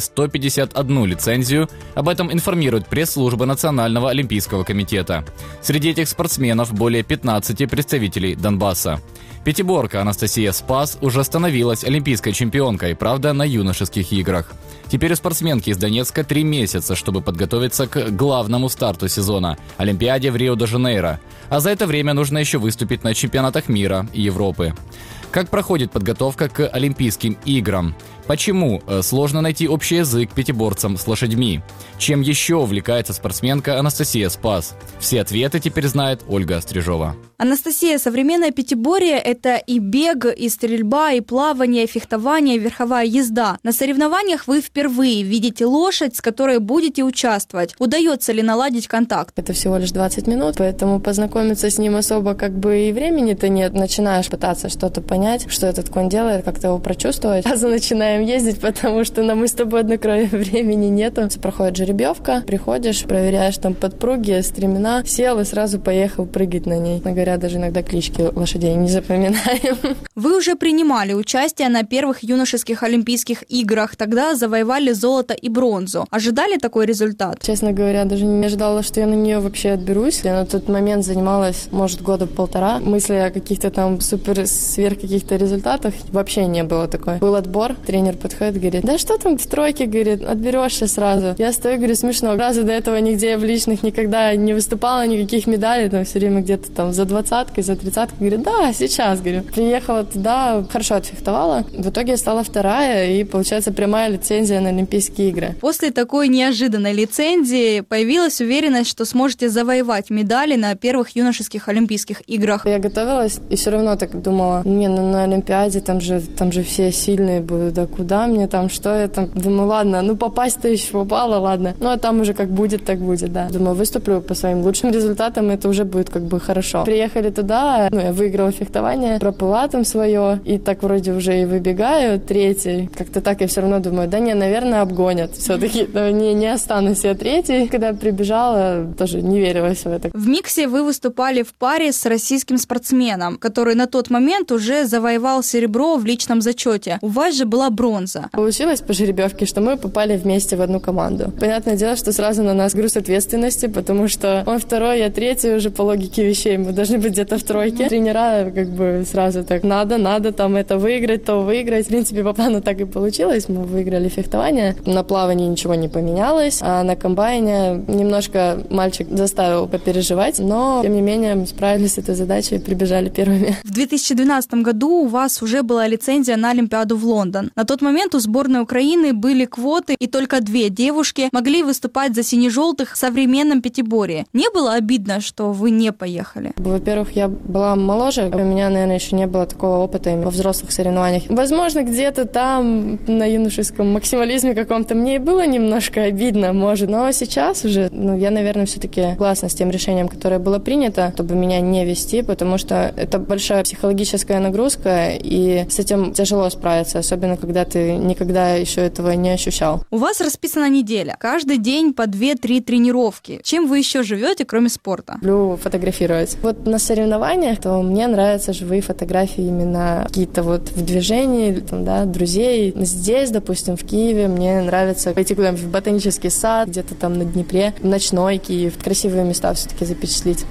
151 лицензию. Об этом информирует пресс-служба Национального олимпийского комитета. Среди этих спортсменов более 15 представителей Донбасса. Пятиборка Анастасия Спас уже становилась олимпийской чемпионкой, правда, на юношеских играх. Теперь у спортсменки из Донецка 3 месяца, чтобы подготовиться к главному старту сезона – Олимпиаде в Рио-де-Жанейро. А за это время нужно еще выступить на чемпионатах мира и Европы. Как проходит подготовка к Олимпийским играм? Почему сложно найти общий язык пятиборцам с лошадьми? Чем еще увлекается спортсменка Анастасия Спас? Все ответы теперь знает Ольга Стрижова. Анастасия, современное пятиборье – это и бег, и стрельба, и плавание, и фехтование, и верховая езда. На соревнованиях вы впервые видите лошадь, с которой будете участвовать. Удается ли наладить контакт? Это всего лишь 20 минут, поэтому познакомиться с ним особо как бы и времени-то нет. Начинаешь пытаться что-то понять, что этот конь делает, как-то его прочувствовать. Сразу начинаем ездить, потому что мы с тобой одной крови времени нету. Проходит жеребьевка, приходишь, проверяешь там подпруги, стремена, сел и сразу поехал прыгать на ней. Говоря, даже иногда клички лошадей не запоминаем. Вы уже принимали участие на первых юношеских Олимпийских играх, тогда завоевали золото и бронзу. Ожидали такой результат? Честно говоря, даже не ожидала, что я на нее вообще отберусь. Я на тот момент занималась, может, 1.5 года. Мысли о каких-то там сверх каких-то результатах вообще не было такой. Был отбор, тренер подходит, говорит, да что там в тройке, говорит, отберешься сразу. Я стою, говорю, смешно. Сразу до этого нигде в личных никогда не выступала, никаких медалей, там все время где-то там за 20-кой, за 30-кой. Говорю, да, сейчас, говорю. Приехала туда, хорошо отфехтовала. В итоге я стала 2-я, и, получается, прямая лицензия на Олимпийские игры. После такой неожиданной лицензии появилась уверенность, что сможете завоевать медали на первых юношеских Олимпийских играх. Я готовилась и все равно так думала, на Олимпиаде там же все сильные будут, да куда мне там, что я там, думаю, ладно, попасть-то еще попала, ладно. А там уже как будет, так будет, да. Думаю, выступлю по своим лучшим результатам, это уже будет как бы хорошо. Приехали туда, я выиграла фехтование, проплыла там свое, и так вроде уже и выбегаю, 3-й. Как-то так я все равно думаю, наверное, обгонят. Все-таки не останусь я 3-й. Когда прибежала, тоже не верилась в это. В миксе вы выступали в паре с российским спортсменом, который на тот момент уже завоевал серебро в личном зачете. У вас же была бронза. Получилось по жеребьевке, что мы попали вместе в одну команду. Понятное дело, что сразу на нас груз ответственности, потому что он 2-й, я 3-й уже по логике вещей. Мы должны быть где-то в тройке. Тренера как бы сразу так, надо там это выиграть, то выиграть. В принципе, по плану так и получилось. Мы выиграли фехтование. На плавании ничего не поменялось, а на комбайне немножко мальчик заставил попереживать, но, тем не менее, мы справились с этой задачей и прибежали первыми. В 2012 году у вас уже была лицензия на Олимпиаду в Лондон. На тот момент у сборной Украины были квоты, и только 2 девушки могли выступать за сине-желтых в современном пятиборье. Не было обидно, что вы не поехали? Во-первых, я была моложе, у меня, наверное, еще не было такого опыта во взрослых соревнованиях. Возможно, где-то там на юношеском максимализме каком-то мне и было немножко обидно, может, но сейчас уже, я, наверное, все-таки согласна с тем решением, которое было принято, чтобы меня не вести, потому что это большая психологическая нагрузка, и с этим тяжело справиться, особенно когда ты никогда еще этого не ощущал. У вас расписана неделя. Каждый день по 2-3 тренировки. Чем вы еще живете, кроме спорта? Люблю фотографировать. Вот на соревнованиях, то мне нравятся живые фотографии именно какие-то вот в движении, друзей. Здесь, допустим, в Киеве мне нравится пойти куда-нибудь в ботанический сад, где-то там на Днепре, в ночной Киев. Красивые места все-таки запечатлить.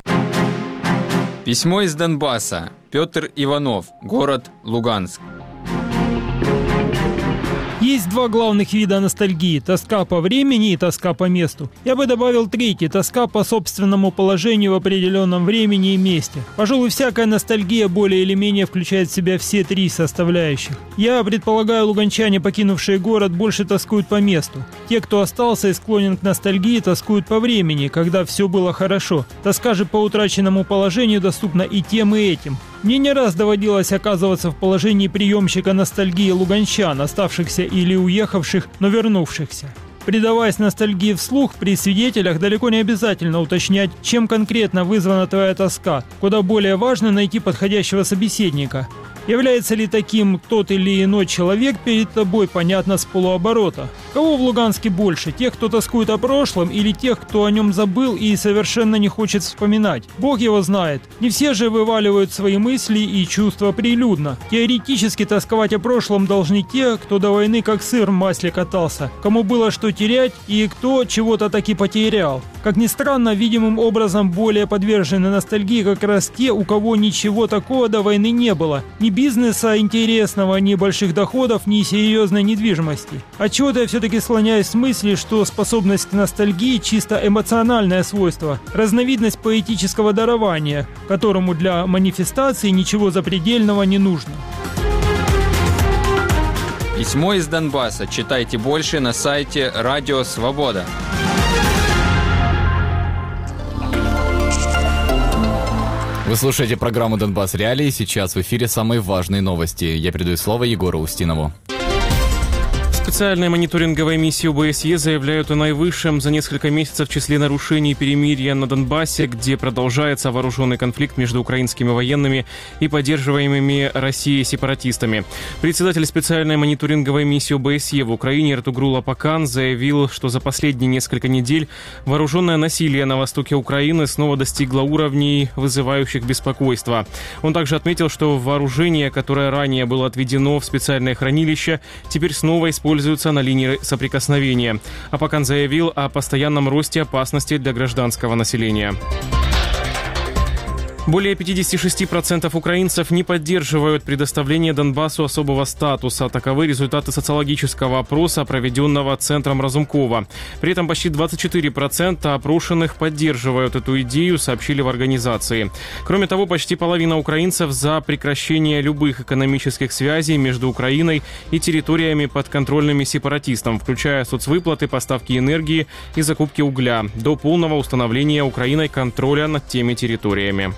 Письмо из Донбасса. Петр Иванов, город Луганск. Есть два главных вида ностальгии – тоска по времени и тоска по месту. Я бы добавил третий – тоска по собственному положению в определенном времени и месте. Пожалуй, всякая ностальгия более или менее включает в себя все три составляющих. Я предполагаю, луганчане, покинувшие город, больше тоскуют по месту. Те, кто остался и склонен к ностальгии, тоскуют по времени, когда все было хорошо. Тоска же по утраченному положению доступна и тем, и этим. Мне не раз доводилось оказываться в положении приемщика ностальгии луганчан, оставшихся или уехавших, но вернувшихся. Предаваясь ностальгии вслух, при свидетелях далеко не обязательно уточнять, чем конкретно вызвана твоя тоска. Куда более важно найти подходящего собеседника. Является ли таким тот или иной человек перед тобой, понятно с полуоборота. Кого в Луганске больше? Тех, кто тоскует о прошлом, или тех, кто о нем забыл и совершенно не хочет вспоминать? Бог его знает. Не все же вываливают свои мысли и чувства прилюдно. Теоретически тосковать о прошлом должны те, кто до войны как сыр в масле катался, кому было что терять и кто чего-то таки потерял. Как ни странно, видимым образом более подвержены ностальгии как раз те, у кого ничего такого до войны не было. Ни бизнеса интересного, ни больших доходов, ни серьезной недвижимости. Отчего-то я все-таки склоняюсь к мысли, что способность к ностальгии чисто эмоциональное свойство, разновидность поэтического дарования, которому для манифестации ничего запредельного не нужно. Письмо из Донбасса. Читайте больше на сайте Радио Свобода. Вы слушаете программу «Донбасс Реалии». Сейчас в эфире самые важные новости. Я передаю слово Егору Устинову. Специальная мониторинговая миссия ОБСЕ заявляют о наивысшем за несколько месяцев числе нарушений перемирия на Донбассе, где продолжается вооруженный конфликт между украинскими военными и поддерживаемыми Россией сепаратистами. Председатель специальной мониторинговой миссии ОБСЕ в Украине Эртугрул Апакан заявил, что за последние несколько недель вооруженное насилие на востоке Украины снова достигло уровней, вызывающих беспокойство. Он также отметил, что вооружение, которое ранее было отведено в специальное хранилище, теперь снова используется на линии соприкосновения. Апакан заявил о постоянном росте опасности для гражданского населения. Более 56% украинцев не поддерживают предоставление Донбассу особого статуса. Таковы результаты социологического опроса, проведенного Центром Разумкова. При этом почти 24% опрошенных поддерживают эту идею, сообщили в организации. Кроме того, почти половина украинцев за прекращение любых экономических связей между Украиной и территориями подконтрольными сепаратистам, включая соцвыплаты, поставки энергии и закупки угля, до полного установления Украиной контроля над теми территориями.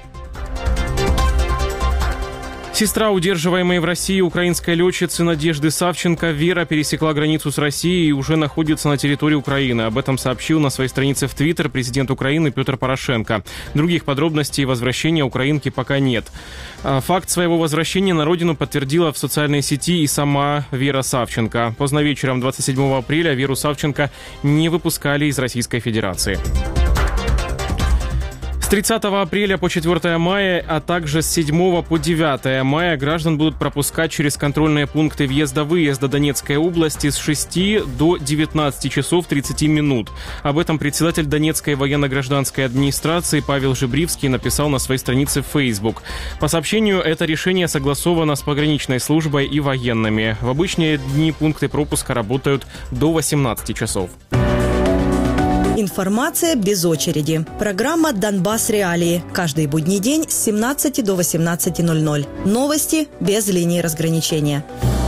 Сестра удерживаемой в России украинской летчицы Надежды Савченко Вера пересекла границу с Россией и уже находится на территории Украины. Об этом сообщил на своей странице в Твиттер президент Украины Петр Порошенко. Других подробностей возвращения украинки пока нет. Факт своего возвращения на родину подтвердила в социальной сети и сама Вера Савченко. Поздно вечером 27 апреля Веру Савченко не выпускали из Российской Федерации. С 30 апреля по 4 мая, а также с 7 по 9 мая граждан будут пропускать через контрольные пункты въезда-выезда Донецкой области с 6 до 19 часов 30 минут. Об этом председатель Донецкой военно-гражданской администрации Павел Жибривский написал на своей странице в Facebook. По сообщению, это решение согласовано с пограничной службой и военными. В обычные дни пункты пропуска работают до 18 часов. Информация без очереди. Программа «Донбасс Реалии». Каждый будний день с 17 до 18:00. Новости без линии разграничения.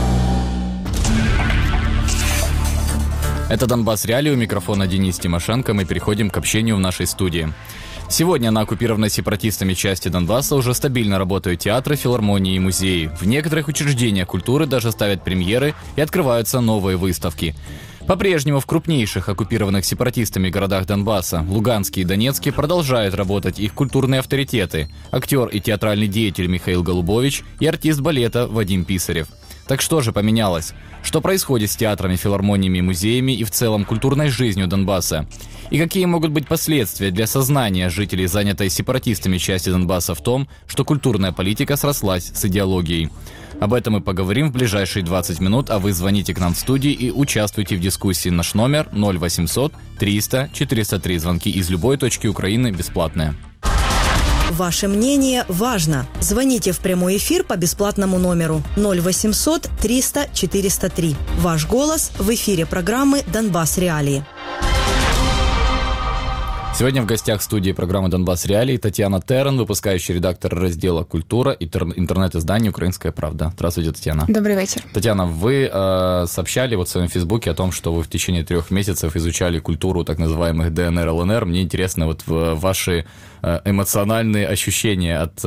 Это «Донбасс Реалии», у микрофона Денис Тимошенко. Мы переходим к общению в нашей студии. Сегодня на оккупированной сепаратистами части Донбасса уже стабильно работают театры, филармонии и музеи. В некоторых учреждениях культуры даже ставят премьеры и открываются новые выставки. По-прежнему в крупнейших оккупированных сепаратистами городах Донбасса, Луганске и Донецке, продолжают работать их культурные авторитеты – актер и театральный деятель Михаил Голубович и артист балета Вадим Писарев. Так что же поменялось? Что происходит с театрами, филармониями, музеями и в целом культурной жизнью Донбасса? И какие могут быть последствия для сознания жителей, занятой сепаратистами части Донбасса в том, что культурная политика срослась с идеологией? Об этом мы поговорим в ближайшие 20 минут, а вы звоните к нам в студии и участвуйте в дискуссии. Наш номер 0800 300 403. Звонки из любой точки Украины бесплатные. Ваше мнение важно. Звоните в прямой эфир по бесплатному номеру 0800 300 403. Ваш голос в эфире программы «Донбасс Реалии». Сегодня в гостях студии программы «Донбасс Реалии» Татьяна Терен, выпускающий редактор раздела «Культура» интернет-издания «Украинская правда». Здравствуйте, Татьяна. Добрый вечер. Татьяна, вы сообщали в своем фейсбуке о том, что вы в течение 3 месяцев изучали культуру так называемых ДНР, ЛНР. Мне интересно ваши эмоциональные ощущения от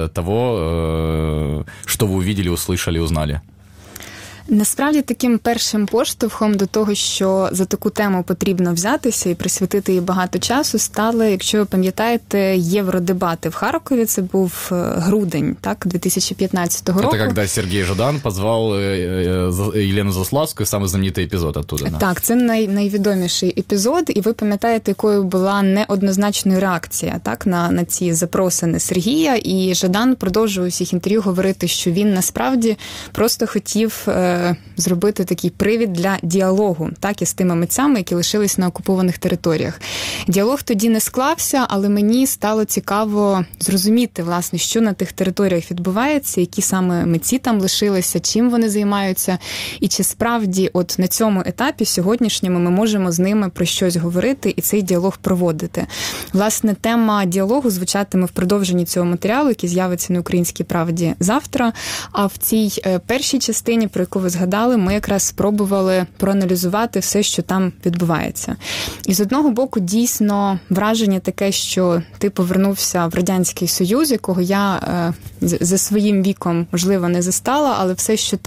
того, что вы увидели, услышали, узнали. Насправді таким першим поштовхом до того, що за таку тему потрібно взятися і присвятити їй багато часу, стали, якщо ви пам'ятаєте, євродебати в Харкові. Це був грудень, так, 2015 року. Це коли Сергій Жадан позвав Єлену Заславську, самий знаменитий епізод оттуда. Да? Так, це найвідоміший епізод, і ви пам'ятаєте, якою була неоднозначна реакція, так, на ці запросини Сергія, і Жадан продовжував у всіх інтерв'ю говорити, що він насправді просто хотів зробити такий привід для діалогу, так, із тими митцями, які лишились на окупованих територіях. Діалог тоді не склався, але мені стало цікаво зрозуміти, власне, що на тих територіях відбувається, які саме митці там лишилися, чим вони займаються, і чи справді от на цьому етапі сьогоднішньому ми можемо з ними про щось говорити і цей діалог проводити. Власне, тема діалогу звучатиме в продовженні цього матеріалу, який з'явиться на «Українській правді» завтра, а в цій першій частині, про яку ви згадали, ми якраз спробували проаналізувати все, що там відбувається. І з одного боку, дійсно, враження таке, що ти повернувся в Радянський Союз, якого я за своїм віком, можливо, не застала, але все, що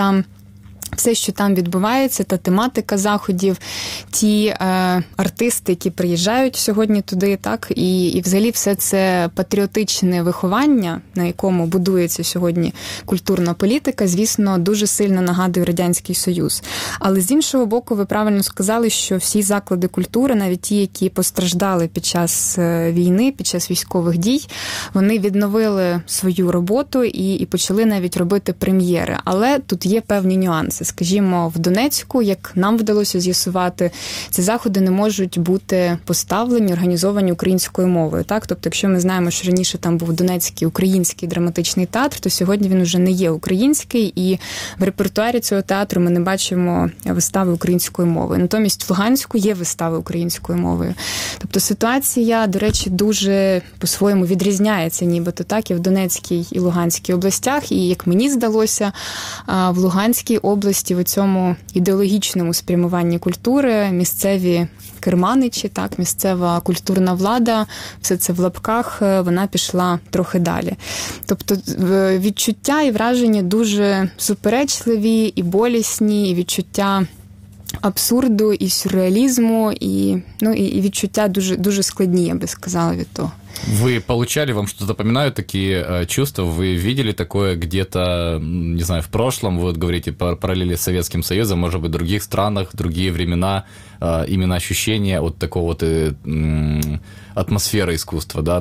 там відбувається, та тематика заходів, ті артисти, які приїжджають сьогодні туди, так, і взагалі все це патріотичне виховання, на якому будується сьогодні культурна політика, звісно, дуже сильно нагадує Радянський Союз. Але з іншого боку, ви правильно сказали, що всі заклади культури, навіть ті, які постраждали під час війни, під час військових дій, вони відновили свою роботу і почали навіть робити прем'єри. Але тут є певні нюанси. Скажімо, в Донецьку, як нам вдалося з'ясувати, ці заходи не можуть бути поставлені, організовані українською мовою. Так? Тобто, якщо ми знаємо, що раніше там був Донецький український драматичний театр, то сьогодні він вже не є український, і в репертуарі цього театру ми не бачимо вистави українською мовою. Натомість в Луганську є вистави українською мовою. Тобто ситуація, до речі, дуже по-своєму відрізняється, нібито так, і в Донецькій і Луганській областях, і, як мені здалося, в Луганській області в цьому ідеологічному спрямуванні культури місцеві керманичі, так, місцева культурна влада, все це в лапках, вона пішла трохи далі. Тобто відчуття і враження дуже суперечливі і болісні, і відчуття абсурду, і сюрреалізму, і відчуття дуже, дуже складні, я би сказала, від того. Вы получали, вам что-то напоминают такие чувства? Вы видели такое где-то, не знаю, в прошлом? Вы вот говорите параллели с Советским Союзом, может быть, в других странах, другие времена, именно ощущение от такого вот атмосферы искусства, да?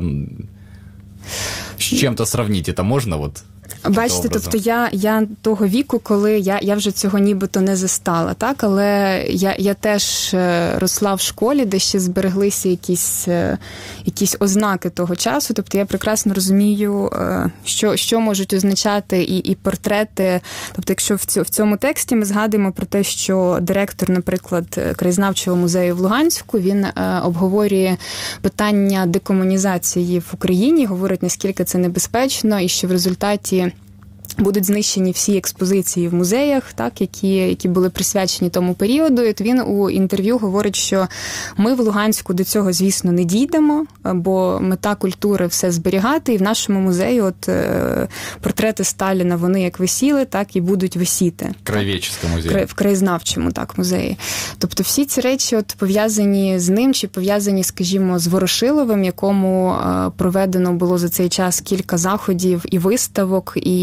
С чем-то сравнить это можно вот? Бачите, тобто я того віку, коли я вже цього нібито не застала, так, але я теж росла в школі, де ще збереглися якісь ознаки того часу, тобто я прекрасно розумію, що можуть означати і портрети, тобто якщо в цьому тексті ми згадуємо про те, що директор, наприклад, краєзнавчого музею в Луганську, він обговорює питання декомунізації в Україні, говорить, наскільки це небезпечно, і що в результаті будуть знищені всі експозиції в музеях, так, які були присвячені тому періоду. І він у інтерв'ю говорить, що ми в Луганську до цього, звісно, не дійдемо, бо мета культури все зберігати, і в нашому музеї от портрети Сталіна, вони як висіли, так і будуть висіти. Краєведчому музеї. В краєзнавчому, так, музеї. Тобто всі ці речі от пов'язані з ним, чи пов'язані, скажімо, з Ворошиловим, якому проведено було за цей час кілька заходів і виставок, і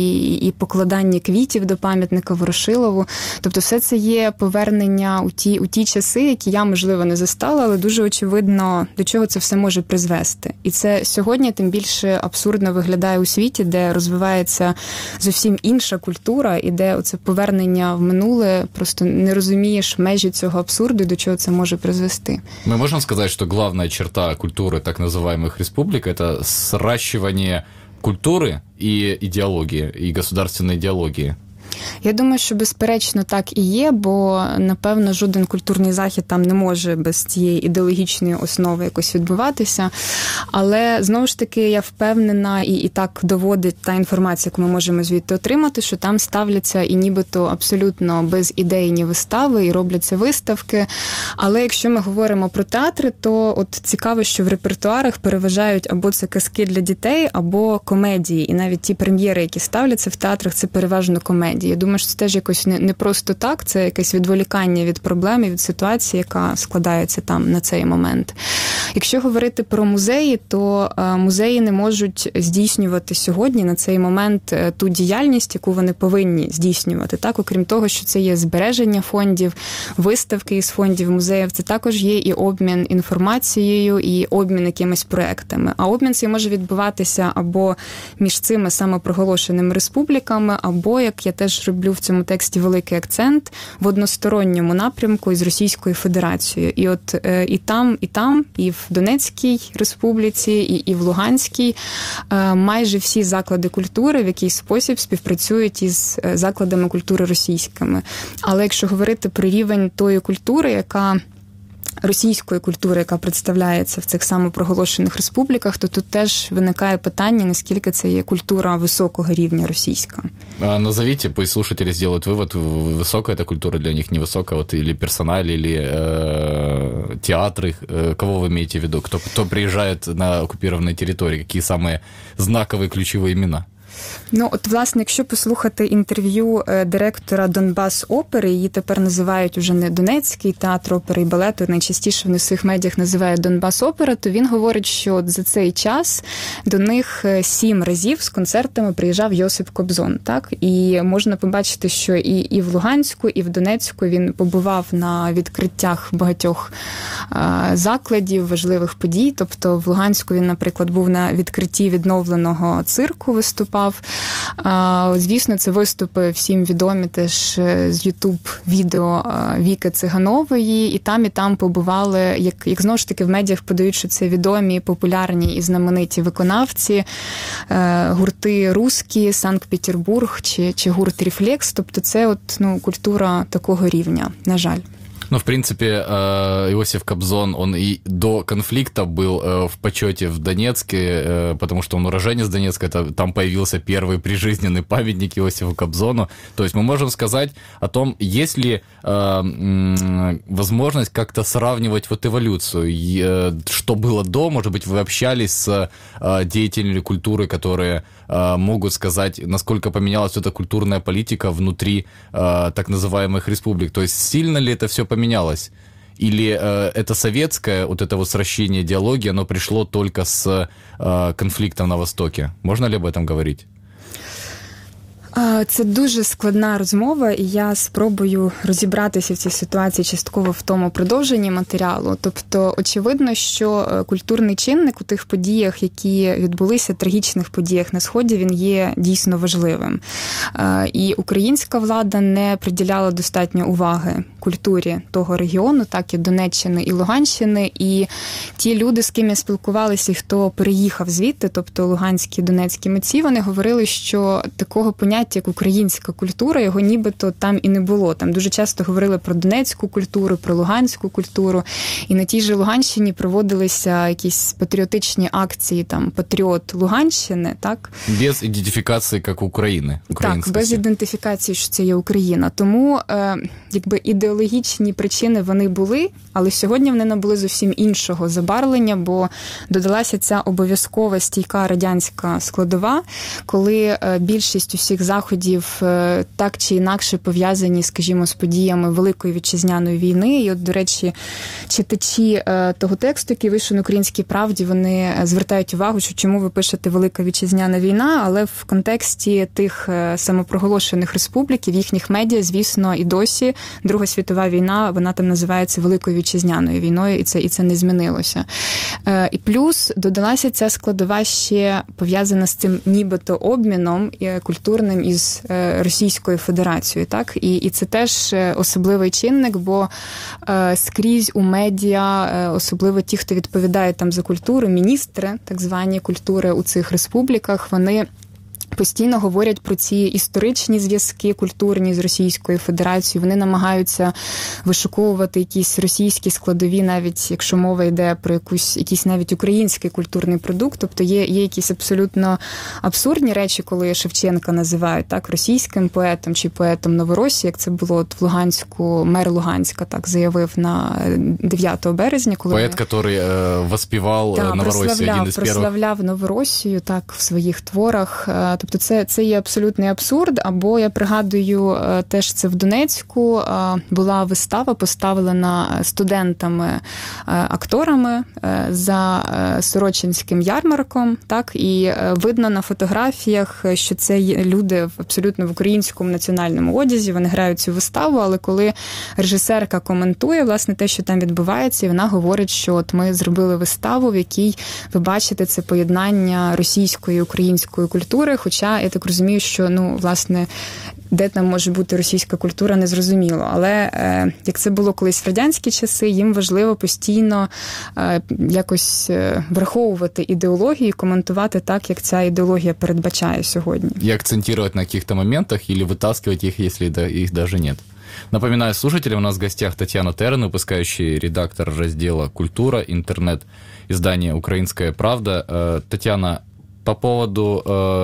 і покладання квітів до пам'ятника Ворошилову. Тобто все це є повернення у ті часи, які я, можливо, не застала, але дуже очевидно, до чого це все може призвести. І це сьогодні тим більше абсурдно виглядає у світі, де розвивається зовсім інша культура, і де оце повернення в минуле, просто не розумієш межі цього абсурду, до чого це може призвести. Мы можем сказать, что главная черта культуры так называемых республик – это сращивание культуры и идеологии, и государственной идеологии? Я думаю, що безперечно так і є, бо, напевно, жоден культурний захід там не може без цієї ідеологічної основи якось відбуватися. Але, знову ж таки, я впевнена, і так доводить та інформація, яку ми можемо звідти отримати, що там ставляться і нібито абсолютно безідейні вистави, і робляться виставки. Але якщо ми говоримо про театри, то от цікаво, що в репертуарах переважають або це казки для дітей, або комедії. І навіть ті прем'єри, які ставляться в театрах, це переважно комедії. Я думаю, що це теж якось не просто так, це якесь відволікання від проблеми, від ситуації, яка складається там на цей момент. Якщо говорити про музеї, то музеї не можуть здійснювати сьогодні на цей момент ту діяльність, яку вони повинні здійснювати. Так, окрім того, що це є збереження фондів, виставки із фондів музеїв, це також є і обмін інформацією, і обмін якимись проектами. А обмін цей може відбуватися або між цими самопроголошеними республіками, або, як я теж роблю в цьому тексті великий акцент, в односторонньому напрямку із Російською Федерацією. І от і там, і в Донецькій республіці, і в Луганській майже всі заклади культури в якийсь спосіб співпрацюють із закладами культури російськими. Але якщо говорити про рівень тої культури, російської культури, яка представляється в цих самопроголошених республіках, то тут теж виникає питання, наскільки це є культура високого рівня російська. Назовите, пусть слушатели сделают вывод, высокая эта культура для них, невысокая, вот, или персональ, или театры, кого вы имеете в виду, кто приезжает на оккупированные территории, какие самые знаковые ключевые имена? Ну, от, власне, якщо послухати інтерв'ю директора Донбас-опери, її тепер називають уже не Донецький театр опери і балету, найчастіше вони в своїх медіях називають Донбас-опера, то він говорить, що за цей час до них 7 разів з концертами приїжджав Йосип Кобзон, так? І можна побачити, що і в Луганську, і в Донецьку він побував на відкриттях багатьох закладів, важливих подій. Тобто в Луганську він, наприклад, був на відкритті відновленого цирку, виступав. Звісно, це виступи всім відомі теж з YouTube-відео Віки Циганової, і там побували, як знову ж таки в медіях подають, що це відомі, популярні і знамениті виконавці, гурти «Русські», «Санкт-Петербург» чи гурт «Рефлекс», тобто це культура такого рівня, на жаль. Ну, в принципе, Иосиф Кобзон, он и до конфликта был в почете в Донецке, потому что он уроженец Донецка, там появился первый прижизненный памятник Иосифу Кобзону. То есть мы можем сказать о том, есть ли возможность как-то сравнивать вот эволюцию, что было до, может быть, вы общались с деятелями культуры, которые могут сказать, насколько поменялась эта культурная политика внутри так называемых республик. То есть сильно ли это все поменялось? Или это советское, вот это вот сращение идеологии, оно пришло только с конфликтом на Востоке? Можно ли об этом говорить? Це дуже складна розмова, і я спробую розібратися в цій ситуації частково в тому продовженні матеріалу. Тобто, очевидно, що культурний чинник у тих подіях, які відбулися, трагічних подіях на Сході, він є дійсно важливим. І українська влада не приділяла достатньо уваги культурі того регіону, так і Донеччини і Луганщини. І ті люди, з ким я спілкувалася, і хто переїхав звідти, тобто луганські, донецькі митці, вони говорили, що такого поняття, як українська культура, його нібито там і не було. Там дуже часто говорили про донецьку культуру, про луганську культуру. І на тій же Луганщині проводилися якісь патріотичні акції, там, патріот Луганщини, так? Без ідентифікації як України. Так, без ідентифікації, що це є Україна. Тому, якби ідеологічні причини вони були, але сьогодні вони набули зовсім іншого забарвлення, бо додалася ця обов'язкова стійка радянська складова, коли більшість усіх заходів так чи інакше пов'язані, скажімо, з подіями Великої Вітчизняної війни. І от, до речі, читачі того тексту, який вийшов на Українській правді, вони звертають увагу, що чому ви пишете Велика Вітчизняна війна, але в контексті тих самопроголошених республік, в їхніх медіа, звісно, і досі Друга світова війна, вона там називається Великою Вітчизняною війною, і це не змінилося. І плюс додалася ця складова ще пов'язана з цим нібито обміном культурним із Російською Федерацією, так? І це теж особливий чинник, бо скрізь у медіа, особливо ті, хто відповідає там за культуру, міністри, так звані культури у цих республіках, вони постійно говорять про ці історичні зв'язки культурні з Російською Федерацією. Вони намагаються вишуковувати якісь російські складові, навіть якщо мова йде про якийсь навіть український культурний продукт. Тобто є якісь абсолютно абсурдні речі, коли Шевченка називають так російським поетом чи поетом Новоросії, як це було от в Луганську, мер Луганська так заявив на 9 березня. Коли поет, який воспівав Новоросію, один із перших. Прославляв Новоросію так в своїх творах. Тобто це є абсолютний абсурд, або я пригадую, теж це в Донецьку була вистава, поставлена студентами-акторами за Сорочинським ярмарком, так, і видно на фотографіях, що це люди абсолютно в українському національному одязі, вони грають цю виставу, але коли режисерка коментує, власне, те, що там відбувається, і вона говорить, що от ми зробили виставу, в якій ви бачите це поєднання російської і української культури, хоча я так розумію, що, власне, де там може бути російська культура, незрозуміло. Але як це було колись в радянські часи, їм важливо постійно якось враховувати ідеологію і коментувати так, як ця ідеологія передбачає сьогодні. І акцентувати на яких-то моментах, або витаскивать їх, якщо їх навіть нет. Напоминаю слушателям, у нас в гостях Татьяна Терен, выпускающий редактор раздела «Культура», интернет-издание «Украинская правда». Татьяна, по поводу,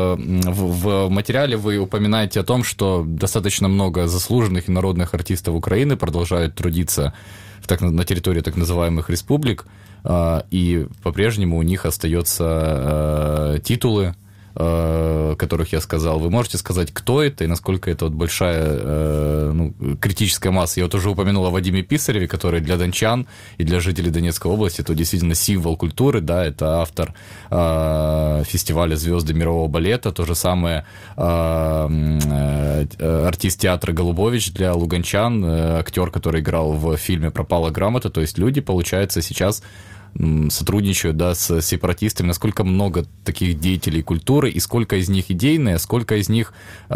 в материале вы упоминаете о том, что достаточно много заслуженных и народных артистов Украины продолжают трудиться на территории так называемых республик, и по-прежнему у них остаются титулы, которых я сказал. Вы можете сказать, кто это и насколько это вот большая критическая масса? Я вот уже упомянул о Вадиме Писареве, который для дончан и для жителей Донецкой области это действительно символ культуры, да, это автор фестиваля «Звезды мирового балета», то же самое артист театра Голубович для луганчан, актер, который играл в фильме «Пропала грамота», то есть люди, получается, сейчас сотрудничают, да, с сепаратистами, насколько много таких деятелей культуры, и сколько из них идейные, сколько из них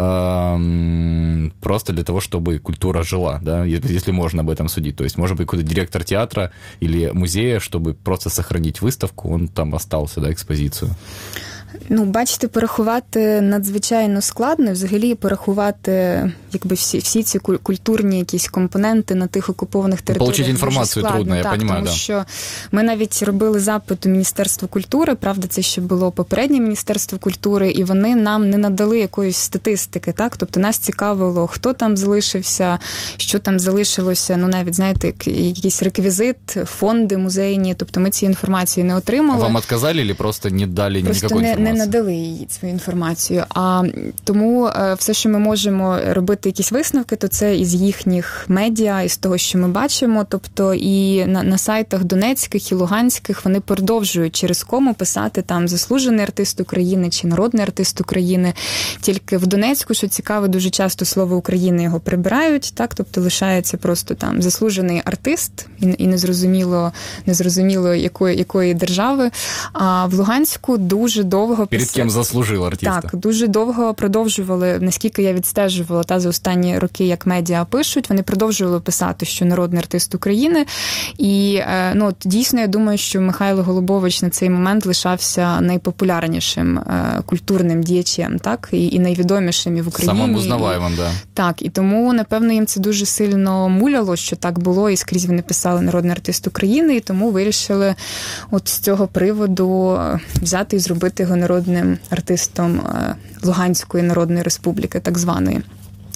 просто для того, чтобы культура жила, да, если можно об этом судить. То есть, может быть, какой-то директор театра или музея, чтобы просто сохранить выставку, он там остался, да, экспозицию. Бачите, порахувати надзвичайно складно, взагалі порахувати всі ці культурні якісь компоненти на тих окупованих територіях. Получити інформацію трудно, я розумію, тому що ми навіть робили запит у Міністерства культури, правда, це ще було попереднє Міністерство культури, і вони нам не надали якоїсь статистики, так? Тобто нас цікавило, хто там залишився, що там залишилося, навіть, знаєте, якийсь реквізит, фонди музейні, тобто ми ці інформації не отримали. Вам відказали чи просто не дали ніякої інформації? Не надали їй свою інформацію. А тому все, що ми можемо робити якісь висновки, то це із їхніх медіа, із того, що ми бачимо. Тобто і на сайтах донецьких і луганських вони продовжують через кому писати там заслужений артист України чи народний артист України. Тільки в Донецьку, що цікаво, дуже часто слово України його прибирають, так? Тобто лишається просто там заслужений артист і незрозуміло якої держави. А в Луганську дуже довго перед ким заслужив артиста. Так, дуже довго продовжували, наскільки я відстежувала за останні роки, як медіа пишуть, вони продовжували писати, що народний артист України. І дійсно, я думаю, що Михайло Голубович на цей момент лишався найпопулярнішим культурним діячем, так, і найвідомішим і в Україні. Самим узнаваємим, да. Так, і тому, напевно, їм це дуже сильно муляло, що так було, і скрізь вони писали народний артист України, і тому вирішили от з цього приводу взяти і зробити його народним артистом Луганської Народної Республіки, так званої.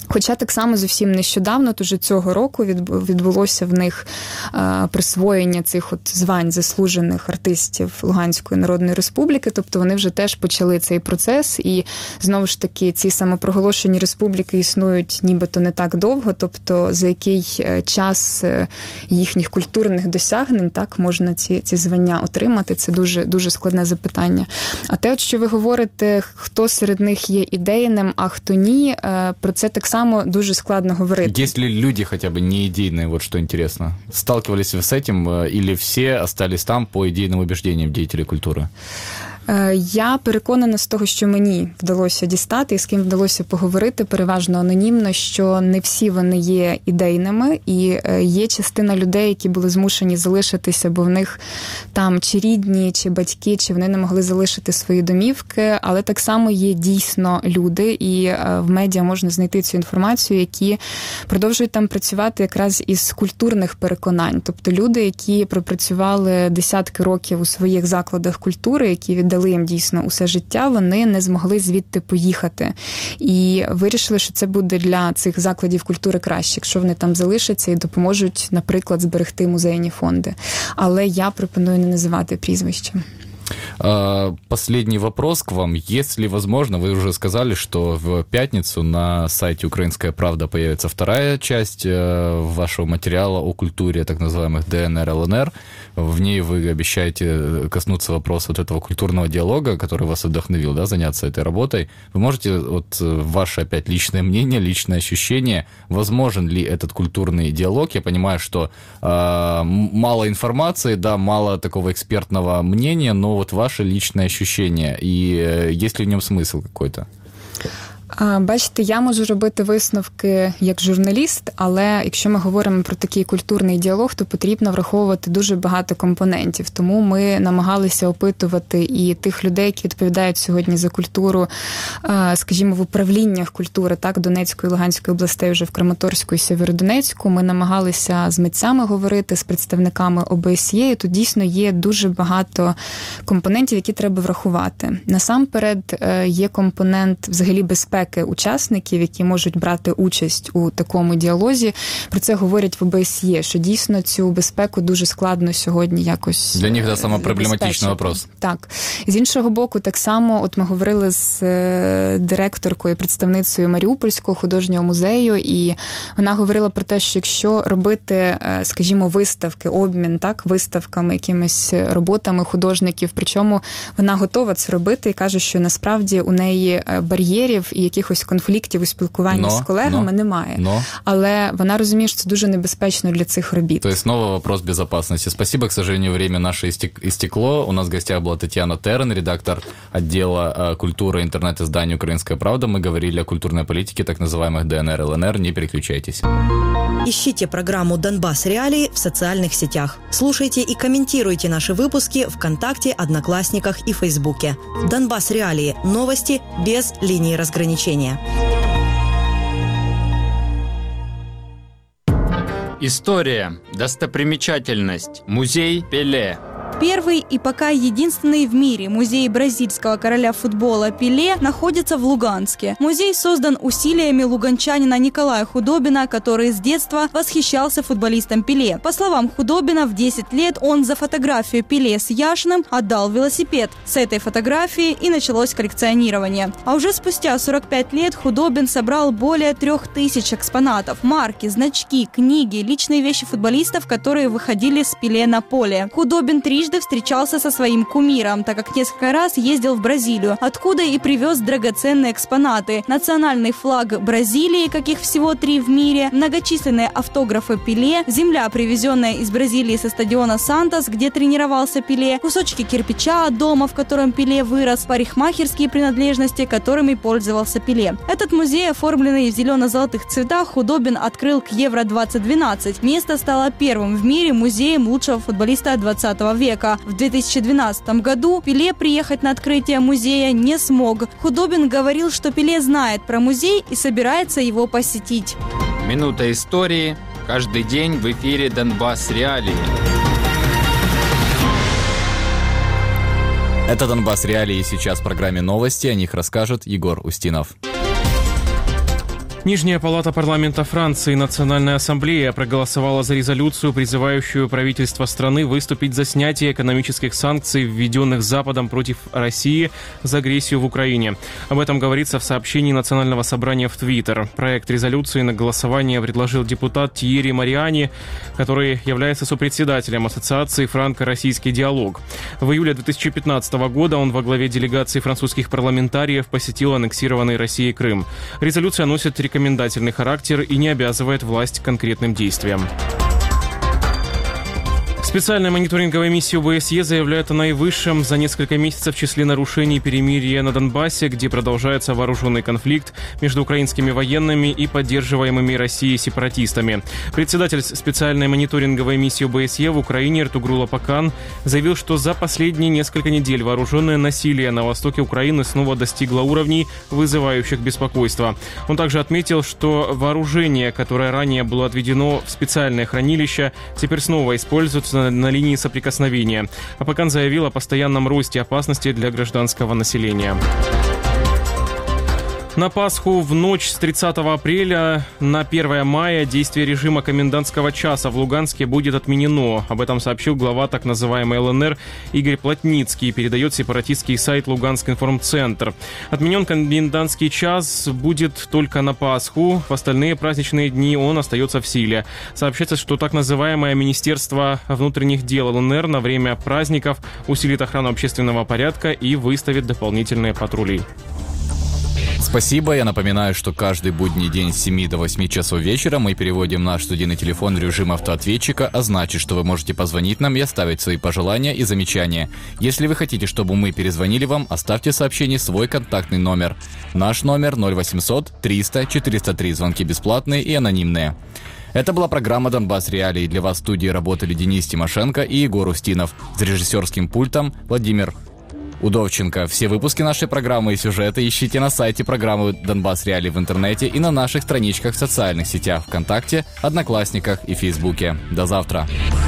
Хоча так само зовсім нещодавно, уже цього року відбулося в них присвоєння цих от звань заслужених артистів Луганської Народної Республіки, тобто вони вже теж почали цей процес, і знову ж таки ці самопроголошені республіки існують нібито не так довго, тобто за який час їхніх культурних досягнень так можна ці звання отримати, це дуже, дуже складне запитання. А те, от що ви говорите, хто серед них є ідейним, а хто ні, про це так само дуже складно говорити. Есть ли люди хотя бы не идейные, вот что интересно? Сталкивались вы с этим, или все остались там по идейным убеждениям деятелей культуры? Я переконана з того, що мені вдалося дістати і з ким вдалося поговорити, переважно анонімно, що не всі вони є ідейними, і є частина людей, які були змушені залишитися, бо в них там чи рідні, чи батьки, чи вони не могли залишити свої домівки, але так само є дійсно люди, і в медіа можна знайти цю інформацію, які продовжують там працювати якраз із культурних переконань, тобто люди, які пропрацювали десятки років у своїх закладах культури, які віддали їм дійсно усе життя, вони не змогли звідти поїхати. І вирішили, що це буде для цих закладів культури краще, якщо вони там залишаться і допоможуть, наприклад, зберегти музейні фонди. Але я пропоную не називати прізвища. Последний вопрос к вам. Если возможно, вы уже сказали, что в пятницу на сайте «Украинская правда» появится вторая часть вашего материала о культуре так называемых ДНР, ЛНР. В ней вы обещаете коснуться вопроса вот этого культурного диалога, который вас вдохновил, да, заняться этой работой. Вы можете, вот ваше опять личное мнение, личное ощущение, возможен ли этот культурный диалог? Я понимаю, что мало информации, да, мало такого экспертного мнения, но вот ваше личное ощущение, и есть ли в нем смысл какой-то? Бачите, я можу робити висновки як журналіст, але якщо ми говоримо про такий культурний діалог, то потрібно враховувати дуже багато компонентів. Тому ми намагалися опитувати і тих людей, які відповідають сьогодні за культуру, скажімо, в управліннях культури, так, Донецької і Луганської областей, вже в Краматорську і Сєвєродонецьку. Ми намагалися з митцями говорити, з представниками ОБСЄ, і тут дійсно є дуже багато компонентів, які треба врахувати. Насамперед є компонент взагалі безпеки учасників, які можуть брати участь у такому діалозі. Про це говорять в ОБСЄ, що дійсно цю безпеку дуже складно сьогодні якось для них, да, саме проблематичний вопрос. Так. З іншого боку, так само, от ми говорили з директоркою, представницею Маріупольського художнього музею, і вона говорила про те, що якщо робити, скажімо, виставки, обмін, так, виставками, якимись роботами художників, причому вона готова це робити і каже, що насправді у неї бар'єрів і якихось конфліктів у спілкуванні з колегами немає. Але вона розуміє, що це дуже небезпечно для цих робіт. То есть снова вопрос безопасности. Спасибо, к сожалению, время наше истекло. У нас в гостях была Татьяна Терен, редактор отдела культуры интернет-издания «Украинская правда». Мы говорили о культурной политике так называемых ДНР, ЛНР. Не переключайтесь. Ищите программу «Донбасс. Реалии» в социальных сетях. Слушайте и комментируйте наши выпуски ВКонтакте, Одноклассниках и Фейсбуке. «Донбасс. Реалии» – новости без линии разграничения. История, достопримечательность, музей Пеле. Первый и пока единственный в мире музей бразильского короля футбола Пеле находится в Луганске. Музей создан усилиями луганчанина Николая Худобина, который с детства восхищался футболистом Пеле. По словам Худобина, в 10 лет он за фотографию Пеле с Яшиным отдал велосипед. С этой фотографии и началось коллекционирование. А уже спустя 45 лет Худобин собрал более 3000 экспонатов. Марки, значки, книги, личные вещи футболистов, которые выходили с Пеле на поле. Худобин трижды встречался со своим кумиром, так как несколько раз ездил в Бразилию, откуда и привез драгоценные экспонаты. Национальный флаг Бразилии, каких всего 3 в мире, многочисленные автографы Пеле, земля, привезенная из Бразилии со стадиона Сантос, где тренировался Пеле, кусочки кирпича от дома, в котором Пеле вырос, парикмахерские принадлежности, которыми пользовался Пеле. Этот музей, оформленный в зелено-золотых цветах, Худобин открыл к Евро-2012. Место стало первым в мире музеем лучшего футболиста 20 века. В 2012 году Пеле приехать на открытие музея не смог. Худобин говорил, что Пеле знает про музей и собирается его посетить. Минута истории. Каждый день в эфире «Донбасс. Реалии». Это «Донбасс. Реалии». Сейчас в программе новости. О них расскажет Егор Устинов. Нижняя палата парламента Франции, Национальная ассамблея, проголосовала за резолюцию, призывающую правительство страны выступить за снятие экономических санкций, введенных Западом против России за агрессию в Украине. Об этом говорится в сообщении Национального собрания в Твиттер. Проект резолюции на голосование предложил депутат Тьерри Мариани, который является сопредседателем Ассоциации «Франко-российский диалог». В июле 2015 года он во главе делегации французских парламентариев посетил аннексированный Россией Крым. Резолюция носит рекомендательный характер и не обязывает власть к конкретным действиям. Специальная мониторинговая миссия ОБСЕ заявляет о наивысшем за несколько месяцев числе нарушений перемирия на Донбассе, где продолжается вооруженный конфликт между украинскими военными и поддерживаемыми Россией сепаратистами. Председатель специальной мониторинговой миссии ОБСЕ в Украине Эртугрул Апакан заявил, что за последние несколько недель вооруженное насилие на востоке Украины снова достигло уровней, вызывающих беспокойство. Он также отметил, что вооружение, которое ранее было отведено в специальное хранилище, теперь снова используется на линии соприкосновения. Апакан заявил о постоянном росте опасности для гражданского населения. На Пасху в ночь с 30 апреля на 1 мая действие режима комендантского часа в Луганске будет отменено. Об этом сообщил глава так называемой ЛНР Игорь Плотницкий, передает сепаратистский сайт Луганск информцентр. Отменен комендантский час будет только на Пасху. В остальные праздничные дни он остается в силе. Сообщается, что так называемое Министерство внутренних дел ЛНР на время праздников усилит охрану общественного порядка и выставит дополнительные патрули. Спасибо. Я напоминаю, что каждый будний день с 7 до 8 часов вечера мы переводим наш студийный телефон в режим автоответчика, а значит, что вы можете позвонить нам и оставить свои пожелания и замечания. Если вы хотите, чтобы мы перезвонили вам, оставьте сообщение свой контактный номер. Наш номер 0800 300 403. Звонки бесплатные и анонимные. Это была программа «Донбасс Реалии». Для вас в студии работали Денис Тимошенко и Егор Устинов. За режиссерским пультом Владимир Удовченко. Все выпуски нашей программы и сюжеты ищите на сайте программы «Донбасс Реалии» в интернете и на наших страничках в социальных сетях ВКонтакте, Одноклассниках и Фейсбуке. До завтра.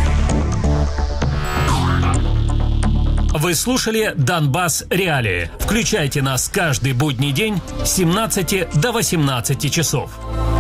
Вы слушали «Донбасс Реалии». Включайте нас каждый будний день с 17 до 18 часов.